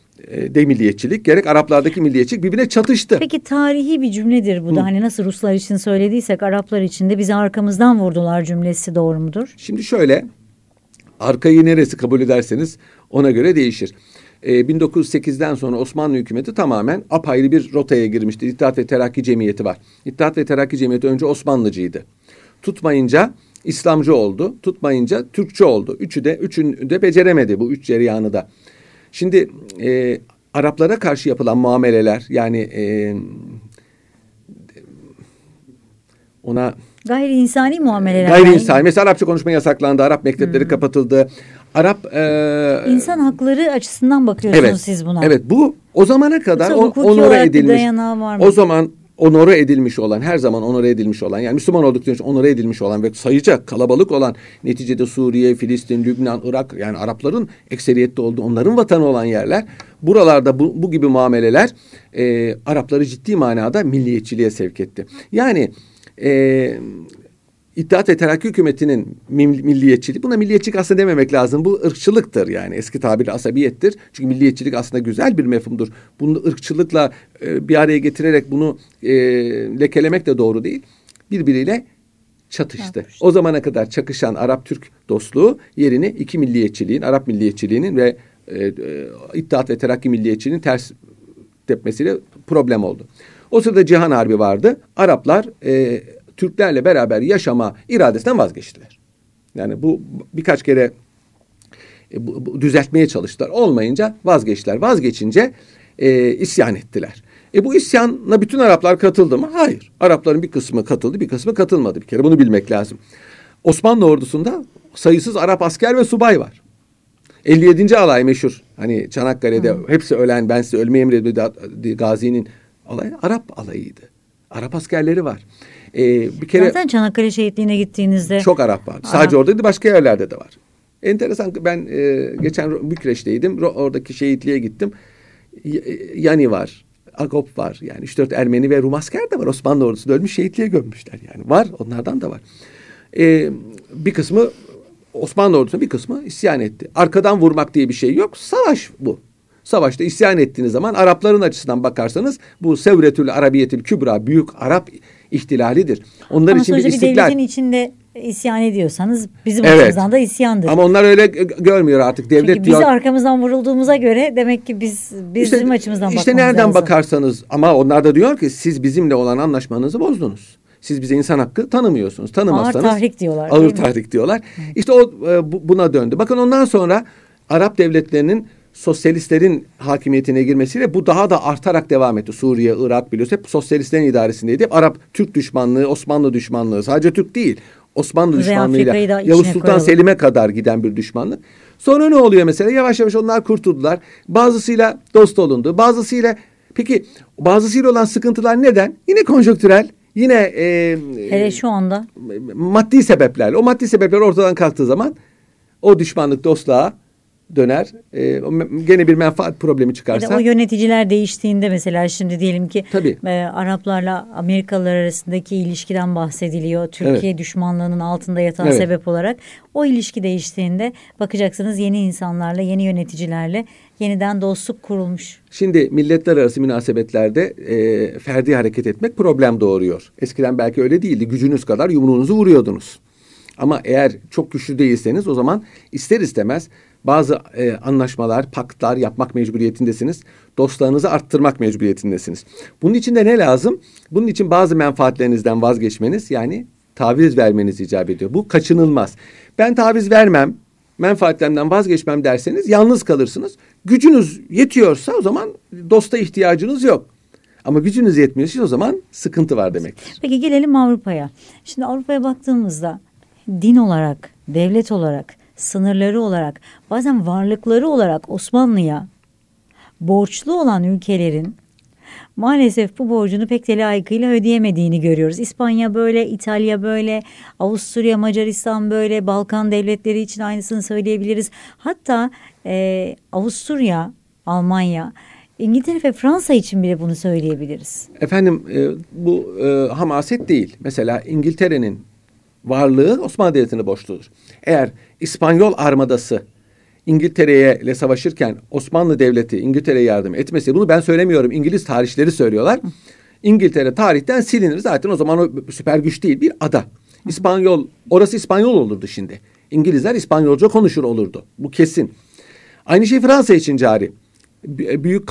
Speaker 2: e, de milliyetçilik, gerek Araplardaki milliyetçilik birbirine çatıştı.
Speaker 1: Peki tarihi bir cümledir bu da. Hmm. Hani nasıl Ruslar için söylediysek Araplar için de bizi arkamızdan vurdular cümlesi doğru mudur?
Speaker 2: Şimdi şöyle, arkayı neresi kabul ederseniz ona göre değişir. E, bin dokuz yüz sekizden sonra Osmanlı hükümeti tamamen apayrı bir rotaya girmişti. İttihat ve Terakki Cemiyeti var. İttihat ve Terakki Cemiyeti önce Osmanlıcıydı. Tutmayınca İslamcı oldu. Tutmayınca Türkçe oldu. Üçü de üçünü de beceremedi bu üç cereyanı da. Şimdi e, Araplara karşı yapılan muameleler, yani e, ona
Speaker 1: gayri insani muameleler.
Speaker 2: Gayri insani. Mesela Arapça konuşma yasaklandı. Arap mektepleri hmm. kapatıldı. Arap e,
Speaker 1: insan hakları açısından bakıyorsunuz
Speaker 2: evet,
Speaker 1: siz buna.
Speaker 2: Evet, bu o zamana kadar o, onore edilmiş. O zaman onore edilmiş olan, her zaman onore edilmiş olan, yani Müslüman oldukları için onore edilmiş olan ve sayıca kalabalık olan, neticede Suriye, Filistin, Lübnan, Irak, yani Arapların ekseriyette olduğu, onların vatanı olan yerler, buralarda bu, bu gibi muameleler e, Arapları ciddi manada milliyetçiliğe sevk etti. Yani e, İttihat ve Terakki hükümetinin milliyetçiliği, buna milliyetçilik aslında dememek lazım. Bu ırkçılıktır, yani eski tabirle asabiyettir. Çünkü milliyetçilik aslında güzel bir mefhumdur. Bunu ırkçılıkla e, bir araya getirerek bunu e, lekelemek de doğru değil. Birbiriyle çatıştı. Evet. O zamana kadar çakışan Arap-Türk dostluğu yerini iki milliyetçiliğin, Arap milliyetçiliğinin ve e, e, İttihat ve Terakki milliyetçiliğinin ters tepmesiyle problem oldu. O sırada Cihan Harbi vardı. Araplar e, Türklerle beraber yaşama iradesinden vazgeçtiler. Yani bu birkaç kere e, bu, bu, düzeltmeye çalıştılar. Olmayınca vazgeçtiler. Vazgeçince e, isyan ettiler. E bu isyana bütün Araplar katıldı mı? Hayır. Arapların bir kısmı katıldı, bir kısmı katılmadı. Bir kere bunu bilmek lazım. Osmanlı ordusunda sayısız Arap asker ve subay var. elli yedinci alay meşhur. Hani Çanakkale'de Hı. hepsi ölen, ben size ölmeyi emrediyorum Gazi'nin alayı Arap alayıydı. Arap askerleri var. Ee, bir kere
Speaker 1: zaten Çanakkale şehitliğine gittiğinizde
Speaker 2: çok Arap var. Sadece orada değil, başka yerlerde de var. Enteresan, ben e, geçen Bükreş'teydim. Oradaki şehitliğe gittim. Yani var. Agop var. Yani üç dört Ermeni ve Rum asker de var. Osmanlı ordusunda ölmüş, şehitliğe gömmüşler yani. Var. Onlardan da var. Ee, bir kısmı Osmanlı ordusuna, bir kısmı isyan etti. Arkadan vurmak diye bir şey yok. Savaş bu. Savaşta isyan ettiğiniz zaman Arapların açısından bakarsanız bu Sevretül Arabiyetül Kübra, büyük Arap ihtilalidir. Onlar
Speaker 1: ama
Speaker 2: için bir istiklal.
Speaker 1: Bir devletin içinde isyan ediyorsanız bizim
Speaker 2: evet.
Speaker 1: açımızdan da isyandır.
Speaker 2: Ama onlar öyle görmüyor artık. Devlet
Speaker 1: Çünkü
Speaker 2: diyor.
Speaker 1: Bizi arkamızdan vurulduğumuza göre demek ki biz bizim
Speaker 2: işte,
Speaker 1: açımızdan bakmamız
Speaker 2: işte nereden
Speaker 1: lazım.
Speaker 2: bakarsanız, ama onlar da diyor ki siz bizimle olan anlaşmanızı bozdunuz. Siz bize insan hakkı tanımıyorsunuz. Tanımazsanız.
Speaker 1: Ağır tahrik diyorlar.
Speaker 2: Ağır tahrik diyorlar. Hı. İşte o buna döndü. Bakın ondan sonra Arap devletlerinin sosyalistlerin hakimiyetine girmesiyle bu daha da artarak devam etti. Suriye, Irak biliyorsunuz hep sosyalistlerin idaresindeydi. Hep Arap Türk düşmanlığı, Osmanlı düşmanlığı, sadece Türk değil, Osmanlı düşmanlığıyla Yavuz Sultan koyalım. Selim'e kadar giden bir düşmanlık. Sonra ne oluyor mesela? Yavaş yavaş onlar kurtuldular. Bazısıyla dost olundu. Bazısıyla, peki bazısıyla olan sıkıntılar neden? Yine konjonktürel. Yine e,
Speaker 1: hele şu anda
Speaker 2: maddi sebeplerle. O maddi sebepler ortadan kalktığı zaman o düşmanlık dostluğa döner. E, gene bir menfaat problemi çıkarsa.
Speaker 1: Ya da o yöneticiler değiştiğinde mesela şimdi diyelim ki
Speaker 2: Tabii.
Speaker 1: E, Araplarla Amerikalılar arasındaki ilişkiden bahsediliyor. Türkiye
Speaker 2: evet.
Speaker 1: düşmanlığının altında yatan
Speaker 2: evet.
Speaker 1: sebep olarak. O ilişki değiştiğinde bakacaksınız yeni insanlarla, yeni yöneticilerle yeniden dostluk kurulmuş.
Speaker 2: Şimdi milletler arası münasebetlerde e, ferdi hareket etmek problem doğuruyor. Eskiden belki öyle değildi. Gücünüz kadar yumruğunuzu vuruyordunuz. Ama eğer çok güçlü değilseniz o zaman ister istemez bazı e, anlaşmalar, paktlar yapmak mecburiyetindesiniz. Dostlarınızı arttırmak mecburiyetindesiniz. Bunun için de ne lazım? Bunun için bazı menfaatlerinizden vazgeçmeniz, yani taviz vermeniz icap ediyor. Bu kaçınılmaz. Ben taviz vermem, menfaatlerimden vazgeçmem derseniz yalnız kalırsınız. Gücünüz yetiyorsa o zaman dosta ihtiyacınız yok. Ama gücünüz yetmiyorsa o zaman sıkıntı var demektir.
Speaker 1: Peki gelelim Avrupa'ya. Şimdi Avrupa'ya baktığımızda din olarak, devlet olarak, sınırları olarak, bazen varlıkları olarak Osmanlı'ya borçlu olan ülkelerin maalesef bu borcunu pek de layıkıyla ödeyemediğini görüyoruz. İspanya böyle, İtalya böyle, Avusturya, Macaristan böyle, Balkan devletleri için aynısını söyleyebiliriz. Hatta e, Avusturya, Almanya, İngiltere ve Fransa için bile bunu söyleyebiliriz.
Speaker 2: Efendim e, bu e, hamaset değil. Mesela İngiltere'nin varlığı Osmanlı Devleti'ne borçludur. Eğer İspanyol armadası İngiltere'ye ile savaşırken Osmanlı Devleti İngiltere'ye yardım etmesi, bunu ben söylemiyorum, İngiliz tarihçileri söylüyorlar. İngiltere tarihten silinir. Zaten o zaman o süper güç değil, bir ada. İspanyol, orası İspanyol olurdu şimdi. İngilizler İspanyolca konuşur olurdu. Bu kesin. Aynı şey Fransa için cari. Büyük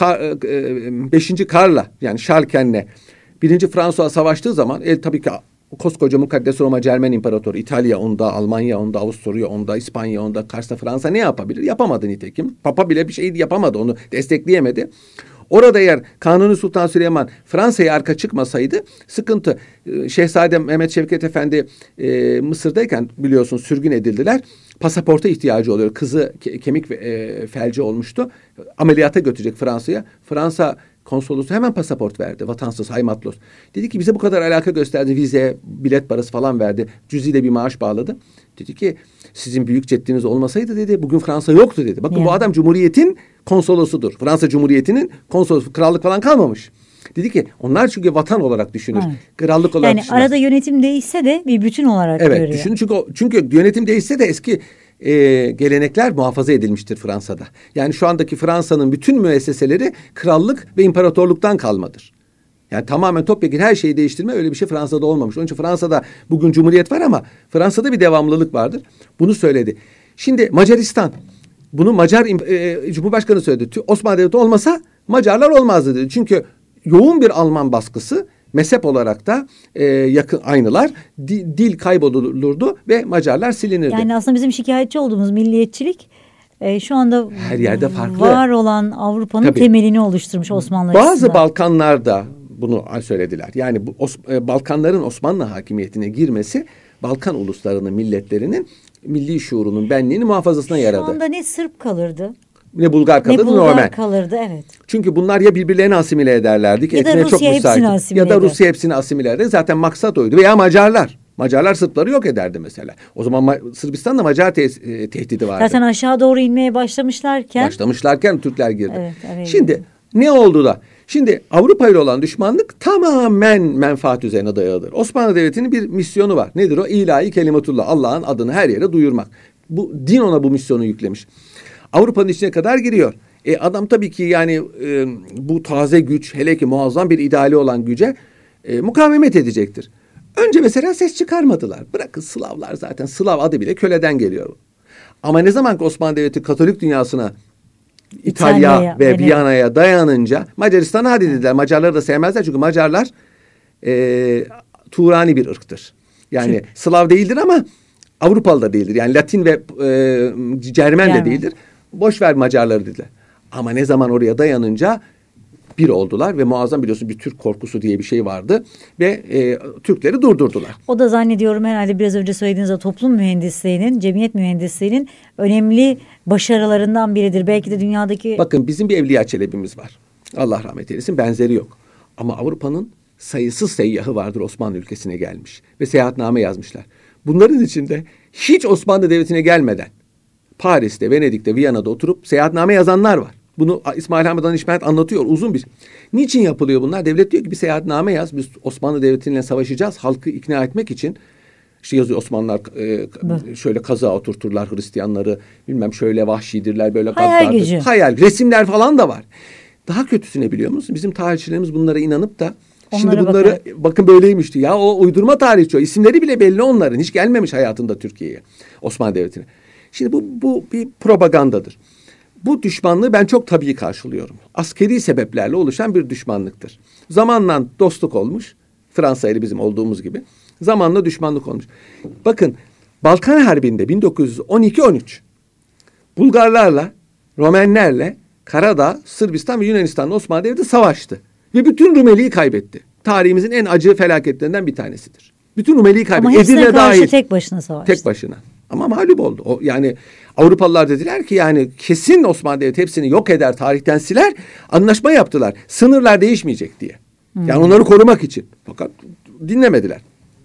Speaker 2: beşinci Karl'la, yani Şarken'le birinci François savaştığı zaman e, tabii ki koskoca mukaddes Roma Cermen İmparatoru, İtalya onda, Almanya onda, Avusturya onda, İspanya onda, karşısında Fransa ne yapabilir? Yapamadı nitekim. Papa bile bir şey yapamadı, onu destekleyemedi. Orada eğer Kanuni Sultan Süleyman Fransa'ya arka çıkmasaydı sıkıntı. Şehzade Mehmet Şevket Efendi e, Mısır'dayken biliyorsun sürgün edildiler. Pasaporta ihtiyacı oluyor. Kızı ke- kemik ve e, felci olmuştu. Ameliyata götürecek Fransa'ya. Fransa konsolosu hemen pasaport verdi. Vatansız, haymatlos. Dedi ki bize bu kadar alaka gösterdi. Vize, bilet parası falan verdi. Cüziyle bir maaş bağladı. Dedi ki sizin büyük ceddiniz olmasaydı dedi bugün Fransa yoktu dedi. Bakın yani. Bu adam Cumhuriyet'in konsolosudur. Fransa Cumhuriyeti'nin konsolosu. Krallık falan kalmamış. Dedi ki onlar çünkü vatan olarak düşünür. Evet. Krallık olarak
Speaker 1: yani
Speaker 2: düşünür.
Speaker 1: Arada yönetim değişse de bir bütün olarak
Speaker 2: evet,
Speaker 1: görüyor.
Speaker 2: Evet düşünün çünkü, çünkü yönetim değişse de eski e, gelenekler muhafaza edilmiştir Fransa'da. Yani şu andaki Fransa'nın bütün müesseseleri krallık ve imparatorluktan kalmadır. Yani tamamen topyekun her şeyi değiştirme öyle bir şey Fransa'da olmamış. Onun için Fransa'da bugün cumhuriyet var ama Fransa'da bir devamlılık vardır. Bunu söyledi. Şimdi Macaristan, bunu Macar e, Cumhurbaşkanı söyledi. Osmanlı Devleti olmasa Macarlar olmazdı dedi. Çünkü yoğun bir Alman baskısı, mezhep olarak da e, yakın aynılar, di, dil kaybolurdu ve Macarlar silinirdi.
Speaker 1: Yani aslında bizim şikayetçi olduğumuz milliyetçilik e, şu anda
Speaker 2: her yerde farklı.
Speaker 1: Var olan Avrupa'nın Tabii. temelini oluşturmuş Osmanlı
Speaker 2: Bazı
Speaker 1: açısından.
Speaker 2: Balkanlarda bunu söylediler. Yani bu Os, e, Balkanların Osmanlı hakimiyetine girmesi Balkan uluslarının, milletlerinin milli şuurunun, benliğinin muhafazasına
Speaker 1: Şu
Speaker 2: yaradı.
Speaker 1: anda ne Sırp kalırdı,
Speaker 2: Ne Bulgar kalırdı,
Speaker 1: ne Bulgar
Speaker 2: normal.
Speaker 1: kalırdı, evet.
Speaker 2: Çünkü bunlar ya birbirlerini asimile ederlerdi ki
Speaker 1: Ya da
Speaker 2: etmeye çok
Speaker 1: Rusya hepsini
Speaker 2: müsait.
Speaker 1: asimile
Speaker 2: Ya da
Speaker 1: eder.
Speaker 2: Rusya hepsini asimile eder. Zaten maksat oydu. Veya Macarlar. Macarlar Sırpları yok ederdi mesela. O zaman Ma- Sırbistan'da Macar te- e, tehdidi vardı.
Speaker 1: Zaten aşağı doğru inmeye başlamışlarken.
Speaker 2: Başlamışlarken Türkler girdi.
Speaker 1: Evet, evet.
Speaker 2: Şimdi ne oldu da? Şimdi Avrupa ile olan düşmanlık tamamen menfaat üzerine dayalıdır. Osmanlı Devleti'nin bir misyonu var. Nedir o? İlahi kelimetullah. Allah'ın adını her yere duyurmak. Bu din ona bu misyonu yüklemiş. Avrupa'nın içine kadar giriyor. E adam tabii ki yani e, bu taze güç, hele ki muazzam bir ideali olan güce e, mukavemet edecektir. Önce mesela ses çıkarmadılar. Bırakın Slavlar, zaten Slav adı bile köleden geliyor. Ama ne zaman ki Osmanlı Devleti Katolik dünyasına İtalya
Speaker 1: İtalya'ya,
Speaker 2: ve
Speaker 1: Venedik.
Speaker 2: Viyana'ya dayanınca Macaristan'a hadi dediler. Macarları da sevmezler çünkü Macarlar e, Turani bir ırktır. Yani
Speaker 1: Türk.
Speaker 2: Slav değildir ama Avrupalı da değildir. Yani Latin ve e, Cermen de
Speaker 1: Cermen.
Speaker 2: değildir. Boş ver Macarları dediler. Ama ne zaman oraya dayanınca bir oldular ve muazzam, biliyorsun, bir Türk korkusu diye bir şey vardı ve e, Türkleri durdurdular.
Speaker 1: O da zannediyorum herhalde biraz önce söylediğiniz o toplum mühendisliğinin, cemiyet mühendisliğinin önemli başarılarından biridir. Belki de dünyadaki...
Speaker 2: Bakın bizim bir Evliya Çelebi'miz var. Allah rahmet eylesin, benzeri yok. Ama Avrupa'nın sayısız seyyahı vardır, Osmanlı ülkesine gelmiş ve seyahatname yazmışlar. Bunların içinde hiç Osmanlı Devleti'ne gelmeden Paris'te, Venedik'te, Viyana'da oturup seyahatname yazanlar var. Bunu İsmail Hamid Danişment anlatıyor uzun bir. Niçin yapılıyor bunlar? Devlet diyor ki bir seyahatname yaz. Biz Osmanlı Devleti'yle savaşacağız. Halkı ikna etmek için. İşte yazıyor, Osmanlılar e, şöyle kaza oturturlar Hristiyanları. Bilmem şöyle vahşidirler, böyle
Speaker 1: Hayal
Speaker 2: gaddardır.
Speaker 1: gücü.
Speaker 2: Hayal. Resimler falan da var. Daha kötüsü ne biliyor musun? Bizim tarihçilerimiz bunlara inanıp da şimdi
Speaker 1: Onlara
Speaker 2: bunları
Speaker 1: bakarak.
Speaker 2: bakın böyleymişti. Ya o uydurma tarihçi o. İsimleri bile belli onların. Hiç gelmemiş hayatında Türkiye'ye. Osmanlı Devleti'ne. Şimdi bu, bu bir propagandadır. Bu düşmanlığı ben çok tabii karşılıyorum. Askeri sebeplerle oluşan bir düşmanlıktır. Zamanla dostluk olmuş. Fransa ile bizim olduğumuz gibi. Zamanla düşmanlık olmuş. Bakın Balkan Harbi'nde bin dokuz yüz on iki on üç Bulgarlarla, Romenlerle Karadağ, Sırbistan ve Yunanistan'la Osmanlı Devleti savaştı. Ve bütün Rumeli'yi kaybetti. Tarihimizin en acı felaketlerinden bir tanesidir. Bütün Rumeli'yi kaybetti.
Speaker 1: Ama hepsine
Speaker 2: Edirne
Speaker 1: karşı
Speaker 2: dahil.
Speaker 1: tek başına savaştı.
Speaker 2: Tek başına. Ama mağlup oldu. O, yani Avrupalılar dediler ki yani kesin Osmanlı Devleti hepsini yok eder, tarihten siler. Anlaşma yaptılar. Sınırlar değişmeyecek diye. Hmm. Yani onları korumak için. Fakat dinlemediler.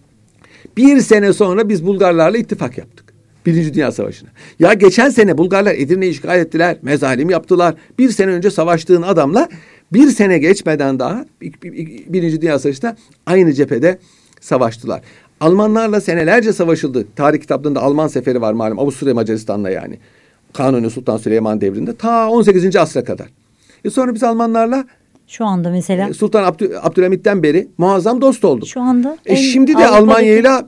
Speaker 2: Bir sene sonra biz Bulgarlarla ittifak yaptık. Birinci Dünya Savaşı'na. Ya geçen sene Bulgarlar Edirne'yi işgal ettiler. Mezalim yaptılar. Bir sene önce savaştığın adamla bir sene geçmeden daha Birinci Dünya Savaşı'nda aynı cephede savaştılar. Almanlarla senelerce savaşıldı. Tarih kitaplarında Alman seferi var malum. Avusturya Macaristan'la yani. Kanuni Sultan Süleyman devrinde. Ta on sekizinci asra kadar. E sonra biz Almanlarla
Speaker 1: Şu anda mesela.
Speaker 2: Sultan Abdü, Abdülhamit'ten beri muazzam dost olduk.
Speaker 1: Şu anda.
Speaker 2: E şimdi de Almanya ile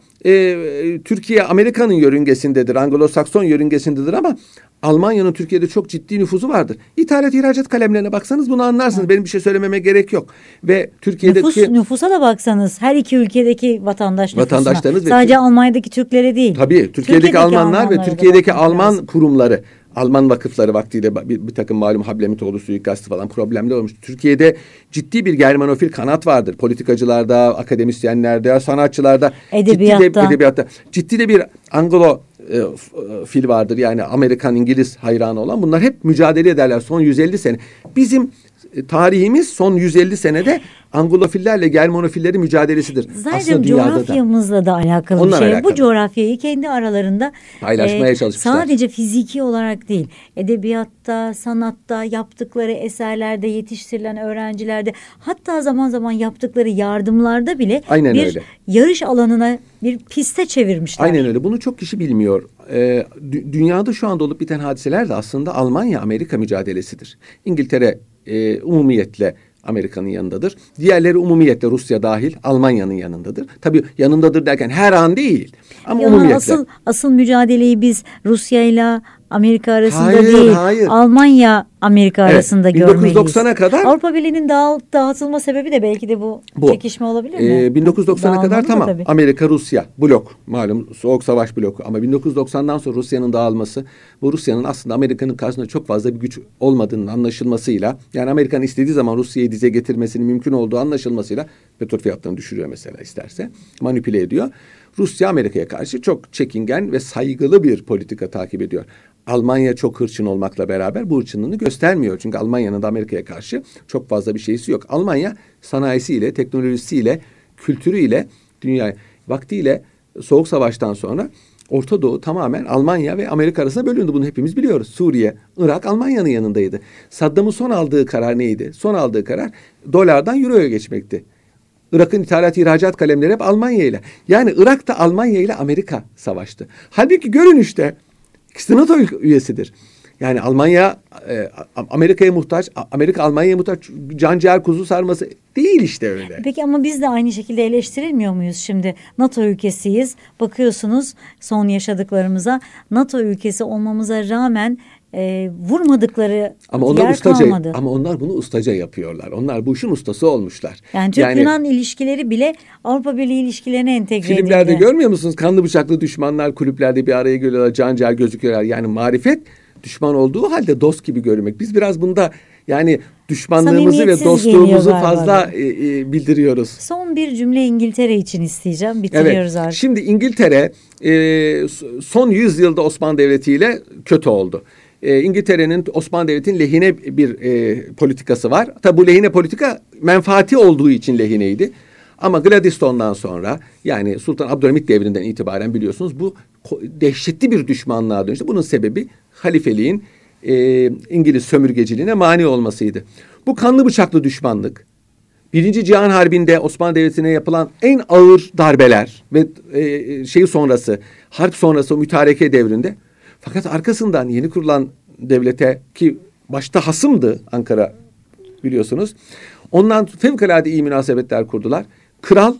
Speaker 2: e, Türkiye Amerika'nın yörüngesindedir. Anglo-Sakson yörüngesindedir ama Almanya'nın Türkiye'de çok ciddi nüfuzu vardır. İthalat ihracat kalemlerine baksanız bunu anlarsınız. Evet. Benim bir şey söylememe gerek yok. Ve Türkiye'deki
Speaker 1: Nüfus, nüfusa da baksanız her iki ülkedeki vatandaş nüfusuna.
Speaker 2: Vatandaşlarınız
Speaker 1: Sadece
Speaker 2: ve,
Speaker 1: Almanya'daki Türklere değil.
Speaker 2: Tabii Türkiye'deki, Türkiye'deki Almanlar ve Türkiye'deki Alman lazım. kurumları, Alman vakıfları vaktiyle bir, bir takım malum Hablemitoğlu suikastı falan problemler olmuş. Türkiye'de ciddi bir Germanofil kanat vardır. Politikacılarda, akademisyenlerde, sanatçılarda,
Speaker 1: edebiyatta.
Speaker 2: Ciddi de, edebiyatta. Ciddi de bir Anglo e, fil vardır. Yani Amerikan, İngiliz hayranı olan. Bunlar hep mücadele ederler son yüz elli sene. Bizim e, tarihimiz son yüz elli senede Anglofillerle Germanofillerin mücadelesidir.
Speaker 1: Zaten coğrafyamızla da, da alakalı bir şey. Alakalı. Bu coğrafyayı kendi aralarında
Speaker 2: paylaşmaya e, çalışmışlar.
Speaker 1: Sadece fiziki olarak değil, edebiyatta, sanatta, yaptıkları eserlerde, yetiştirilen öğrencilerde, hatta zaman zaman yaptıkları yardımlarda bile
Speaker 2: Aynen
Speaker 1: bir
Speaker 2: öyle.
Speaker 1: yarış alanına, bir piste çevirmişler.
Speaker 2: Aynen öyle. Bunu çok kişi bilmiyor. Ee, dü- dünyada şu anda olup biten hadiseler de aslında Almanya-Amerika mücadelesidir. İngiltere e, umumiyetle Amerika'nın yanındadır. Diğerleri umumiyetle Rusya dahil Almanya'nın yanındadır. Tabii yanındadır derken her an değil. Ama
Speaker 1: yani
Speaker 2: umumiyetle.
Speaker 1: Asıl, asıl mücadeleyi biz Rusya ile Amerika arasında
Speaker 2: hayır,
Speaker 1: değil,
Speaker 2: hayır.
Speaker 1: Almanya Amerika evet, arasında görmeliyiz.
Speaker 2: bin dokuz yüz doksana kadar
Speaker 1: Avrupa Birliği'nin dağıt, dağıtılma sebebi de belki de bu, bu. çekişme olabilir mi?
Speaker 2: Ee, bin dokuz yüz doksana
Speaker 1: Dağılmalı
Speaker 2: kadar tamam.
Speaker 1: Tabii.
Speaker 2: Amerika, Rusya blok malum soğuk savaş bloku ama bin dokuz yüz doksandan sonra Rusya'nın dağılması, bu Rusya'nın aslında Amerika'nın karşısında çok fazla bir güç olmadığının anlaşılmasıyla, yani Amerika'nın istediği zaman Rusya'yı dize getirmesinin mümkün olduğu anlaşılmasıyla petrol fiyatlarını düşürüyor mesela isterse, manipüle ediyor. Rusya Amerika'ya karşı çok çekingen ve saygılı bir politika takip ediyor. Almanya çok hırçın olmakla beraber bu hırçınlığını göstermiyor. Çünkü Almanya'nın da Amerika'ya karşı çok fazla bir şeysi yok. Almanya sanayisiyle, teknolojisiyle, kültürüyle, dünya vaktiyle Soğuk Savaş'tan sonra Orta Doğu tamamen Almanya ve Amerika arasında bölündü. Bunu hepimiz biliyoruz. Suriye, Irak Almanya'nın yanındaydı. Saddam'ın son aldığı karar neydi? Son aldığı karar dolardan euroya geçmekti. Irak'ın ithalat ihracat kalemleri hep Almanya ile. Yani Irak'ta Almanya ile Amerika savaştı. Halbuki görünüşte ikisi de NATO üyesidir. Yani Almanya e, Amerika'ya muhtaç, Amerika Almanya'ya muhtaç, can ciğer kuzu sarması değil işte öyle.
Speaker 1: Peki ama biz de aynı şekilde eleştirilmiyor muyuz şimdi? NATO ülkesiyiz. Bakıyorsunuz son yaşadıklarımıza, NATO ülkesi olmamıza rağmen e, vurmadıkları
Speaker 2: ama onlar
Speaker 1: yer
Speaker 2: ustaca,
Speaker 1: kalmadı.
Speaker 2: ama onlar bunu ustaca yapıyorlar. Onlar bu işin ustası olmuşlar.
Speaker 1: Yani Türk-Yunan ilişkileri bile Avrupa Birliği ilişkilerine entegre edildi.
Speaker 2: Filmlerde görmüyor musunuz? Kanlı bıçaklı düşmanlar kulüplerde bir araya geliyorlar, can ciğer gözüküyorlar. Yani marifet düşman olduğu halde dost gibi görmek. Biz biraz bunda yani düşmanlığımızı ve dostluğumuzu fazla e, e, bildiriyoruz.
Speaker 1: Son bir cümle İngiltere için isteyeceğim. Bitiriyoruz
Speaker 2: evet.
Speaker 1: artık.
Speaker 2: Şimdi İngiltere e, son yüz yılda Osmanlı Devleti ile kötü oldu. E, İngiltere'nin Osmanlı Devleti'nin lehine bir e, politikası var. Tabi bu lehine politika menfaati olduğu için lehineydi. Ama Gladstone'dan sonra yani Sultan Abdülhamit devrinden itibaren biliyorsunuz bu dehşetli bir düşmanlığa dönüştü. Bunun sebebi halifeliğin e, İngiliz sömürgeciliğine mani olmasıydı. Bu kanlı bıçaklı düşmanlık, Birinci Cihan Harbi'nde Osmanlı Devleti'ne yapılan en ağır darbeler ve e, şey sonrası, harp sonrası o mütareke devrinde. Fakat arkasından yeni kurulan devlete ki başta hasımdı Ankara biliyorsunuz. Ondan fevkalade iyi münasebetler kurdular. Kral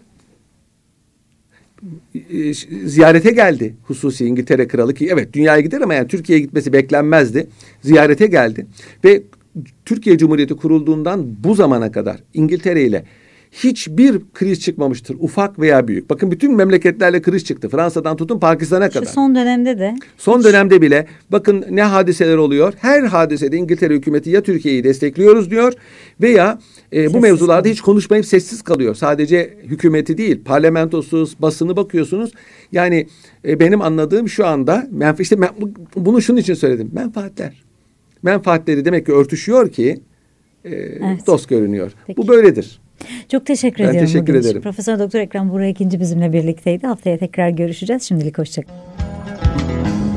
Speaker 2: e, ziyarete geldi. Hususi İngiltere kralı ki evet dünyaya gider ama yani Türkiye'ye gitmesi beklenmezdi. Ziyarete geldi ve Türkiye Cumhuriyeti kurulduğundan bu zamana kadar İngiltere ile hiçbir kriz çıkmamıştır. Ufak veya büyük. Bakın bütün memleketlerle kriz çıktı. Fransa'dan tutun Pakistan'a kadar.
Speaker 1: Şu son dönemde de.
Speaker 2: Son
Speaker 1: hiç...
Speaker 2: dönemde bile bakın ne hadiseler oluyor. Her hadisede İngiltere hükümeti ya Türkiye'yi destekliyoruz diyor veya e, bu mevzularda kalıyor. Hiç konuşmayıp sessiz kalıyor. Sadece hükümeti değil, parlamentosu, basını bakıyorsunuz. Yani e, benim anladığım şu anda menfa- işte ben, bunu şunun için söyledim. Menfaatler. Menfaatleri demek ki örtüşüyor ki e, evet. dost görünüyor. Peki. Bu böyledir.
Speaker 1: Çok teşekkür
Speaker 2: ben
Speaker 1: ediyorum.
Speaker 2: Teşekkür ederim.
Speaker 1: Profesör Doktor Ekrem Buğra ikinci bizimle birlikteydi. Haftaya tekrar görüşeceğiz. Şimdilik hoşçakalın.